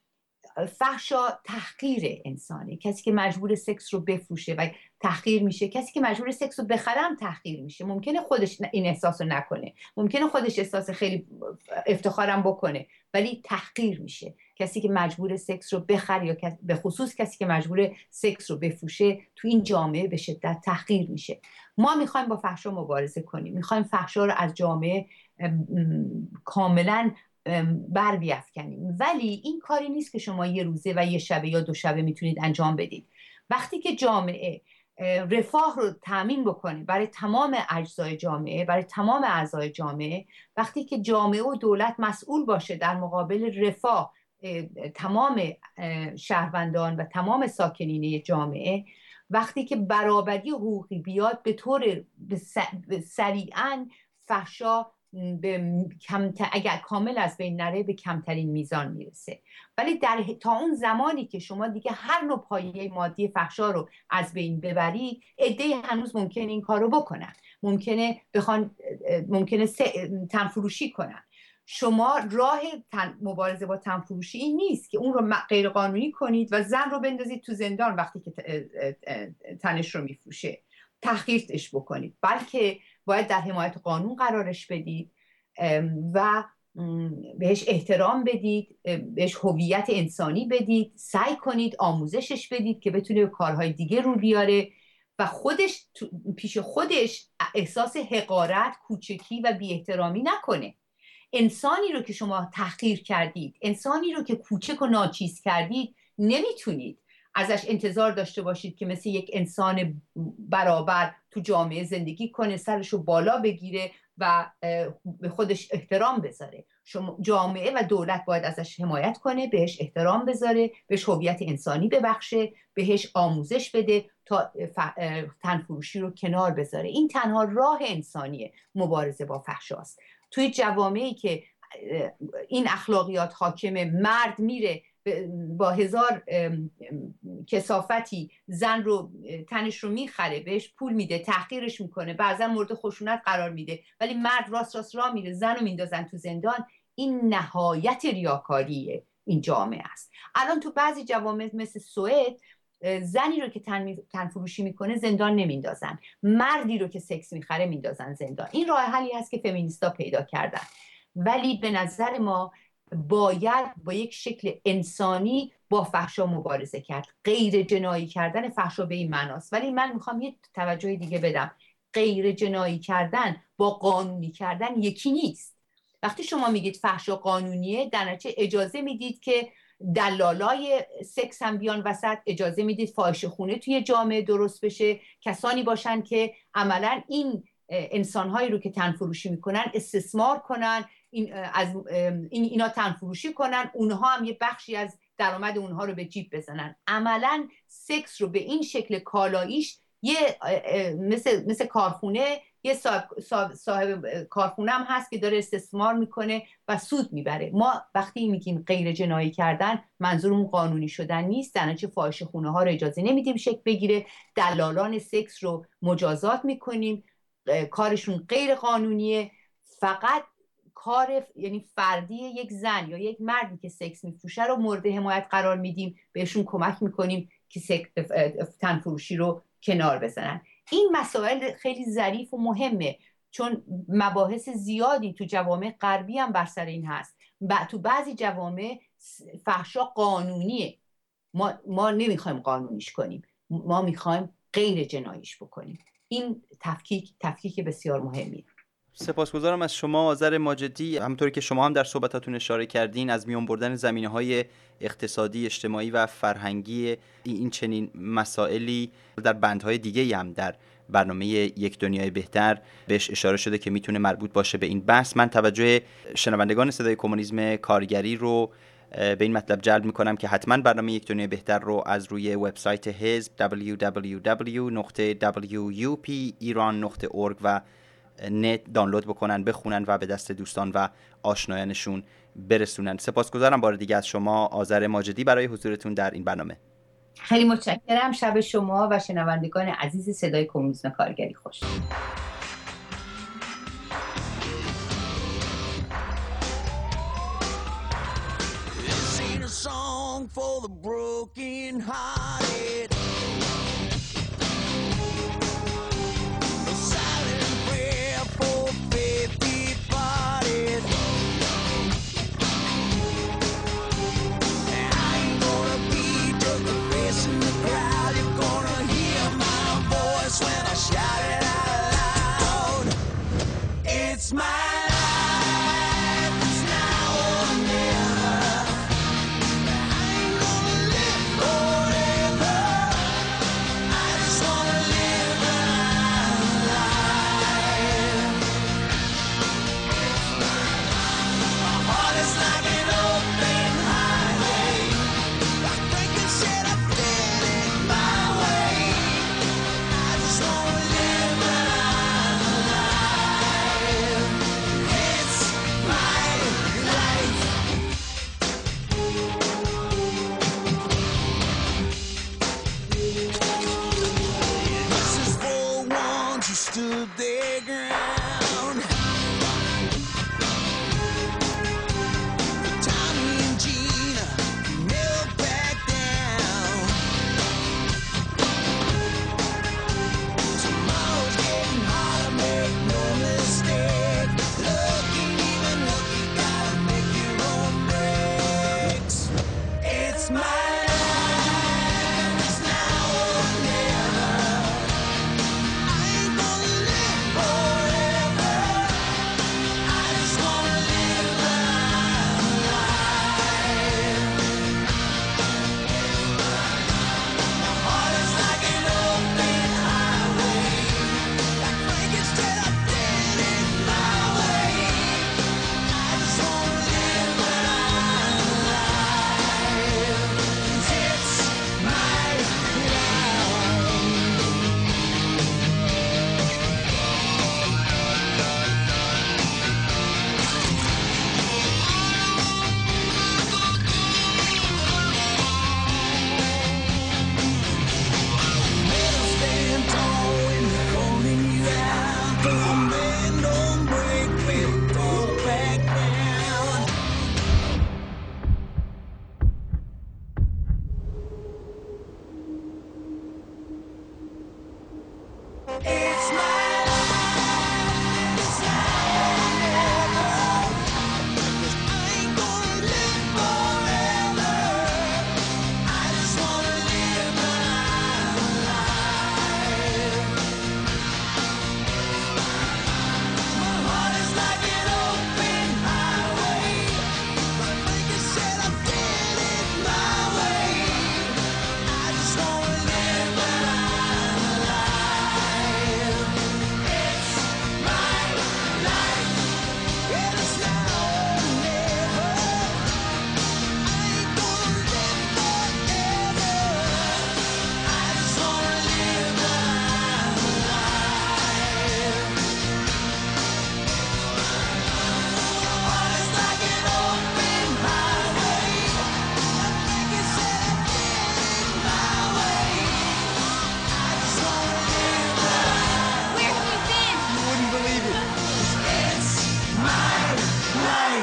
فحشا تحقیر انسانی. کسی که مجبور سکس رو بفروشه و تحقیر میشه، کسی که مجبور سکس رو بخره هم تحقیر میشه. ممکنه خودش این احساس رو نکنه، ممکنه خودش احساس خیلی افتخارم بکنه، ولی تحقیر میشه. کسی که مجبور سکس رو بخره یا به خصوص کسی که مجبور سکس رو بفروشه تو این جامعه به شدت تحقیر میشه. ما میخوایم با فحشا مبارزه کنیم، میخوایم فحشا رو از جامعه کاملا بر بیفکنیم، ولی این کاری نیست که شما یه روزه و یه شبه یا 2 شبه میتونید انجام بدید. وقتی که جامعه رفاه رو تامین بکنه برای تمام اجزای جامعه، برای تمام اعضای جامعه، وقتی که جامعه و دولت مسئول باشه در مقابل رفاه تمام شهروندان و تمام ساکنین جامعه، وقتی که برابری حقوقی بیاد به طور سریعاً فحشا اگر کامل از بین نره به کمترین میزان میرسه. ولی تا اون زمانی که شما دیگه هر نوع پایه مادی فحشا رو از بین ببرید، عده‌ای هنوز ممکنه این کارو بکنن، ممکنه تنفروشی کنن. شما راه مبارزه با تنفروشی این نیست که اون رو غیر قانونی کنید و زن رو بندازید تو زندان وقتی که تنش رو میفروشه، تحقیرش بکنید، بلکه باید در حمایت قانون قرارش بدید و بهش احترام بدید، بهش هویت انسانی بدید، سعی کنید آموزشش بدید که بتونه کارهای دیگه رو بیاره و خودش پیش خودش احساس حقارت، کوچکی و بی احترامی نکنه. انسانی رو که شما تحقیر کردید، انسانی رو که کوچک و ناچیز کردید، نمیتونید ازش انتظار داشته باشید که مثل یک انسان برابر تو جامعه زندگی کنه، سرشو بالا بگیره و به خودش احترام بذاره. شما جامعه و دولت باید ازش حمایت کنه، بهش احترام بذاره، بهش هویت انسانی ببخشه، بهش آموزش بده تا تنفروشی رو کنار بذاره. این تنها راه انسانیه مبارزه با فحشاست. توی جوامعی که این اخلاقیات حاکمه، مرد میره با 1000 کثافتی زن رو، تنش رو میخره، بهش پول میده، تحقیرش میکنه، بعضا مورد خشونت قرار میده، ولی مرد راست راه میره، زن رو میندازن تو زندان. این نهایت ریاکاریه این جامعه است. الان تو بعضی جوامع مثل سوئد زنی رو که تنفروشی میکنه زندان نمیندازن، مردی رو که سکس میخره میندازن زندان. این راه حلی هست که فمینیستا پیدا کردن، ولی به نظر ما باید با یک شکل انسانی با فحشا مبارزه کرد. غیر جنایی کردن فحشا به این معناست. ولی من میخوام یه توجه دیگه بدم. غیر جنایی کردن با قانونی کردن یکی نیست. وقتی شما میگید فحشا قانونیه، در نتیجه اجازه میدید که دلالای سکس هم بیان وسط، اجازه میدید فاحشه خونه توی جامعه درست بشه، کسانی باشن که عملاً این انسانهایی رو که تنفروشی میکنن استثمار کنن، اینا تنفروشی کنن، اونها هم یه بخشی از درآمد اونها رو به جیب بزنن. عملاً سکس رو به این شکل کالاییش یه مثل کارخونه، یه صاحب کارخونه هم هست که داره استثمار میکنه و سود میبره. ما وقتی میگیم غیر جنایی کردن، منظورمون قانونی شدن نیست. در نتیجه فاحشه خونه ها رو اجازه نمیدیم شکل بگیره، دلالان سکس رو مجازات میکنیم، کارشون غیر قانونیه. فقط کار یعنی فردی یک زن یا یک مردی که سکس میفروشه رو مورد حمایت قرار میدیم، بهشون کمک میکنیم که تنفروشی رو کنار بزنن. این مسائل خیلی ظریف و مهمه، چون مباحث زیادی تو جوامع غربی هم بر سر این هست. تو بعضی جوامع فحشا قانونیه، ما نمیخوایم قانونیش کنیم، ما میخوایم غیر جناییش بکنیم. این تفکیک بسیار مهمیه. سپاسگزارم از شما آذر ماجدی. همونطوری که شما هم در صحبتاتون اشاره کردین، از میان بردن زمینه‌های اقتصادی، اجتماعی و فرهنگی این چنین مسائلی در بندهای دیگه هم در برنامه یک دنیای بهتر بهش اشاره شده که میتونه مربوط باشه به این بحث. من توجه شنوندگان صدای کمونیسم کارگری رو به این مطلب جلب میکنم که حتما برنامه یک دنیای بهتر رو از روی وبسایت حزب www.wupiran.org و نت دانلود بکنن، بخونن و به دست دوستان و آشنایانشون برسونن. سپاسگزارم بار دیگه از شما آذر ماجدی برای حضورتون در این برنامه. خیلی متشکرم. شب شما و شنوندگان عزیز صدای کمونیسم کارگری خوش. When I shout it out loud, it's my life, it's now or never. I ain't gonna live forever.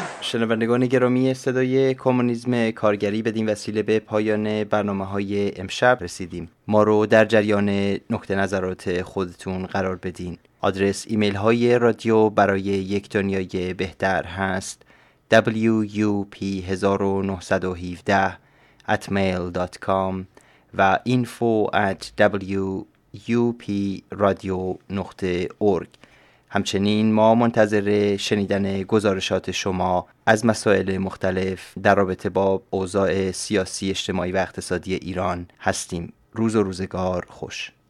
شنوندگان گرامی صدای کمونیسم کارگری، بدین وسیله به پایان برنامه‌های امشب رسیدیم. ما رو در جریان نقطه نظرات خودتون قرار بدین. آدرس ایمیل های رادیو برای یک دنیای بهتر هست wup1917@mail.com و info@wupradio.org. همچنین ما منتظر شنیدن گزارشات شما از مسائل مختلف در رابطه با اوضاع سیاسی، اجتماعی و اقتصادی ایران هستیم. روز و روزگار خوش.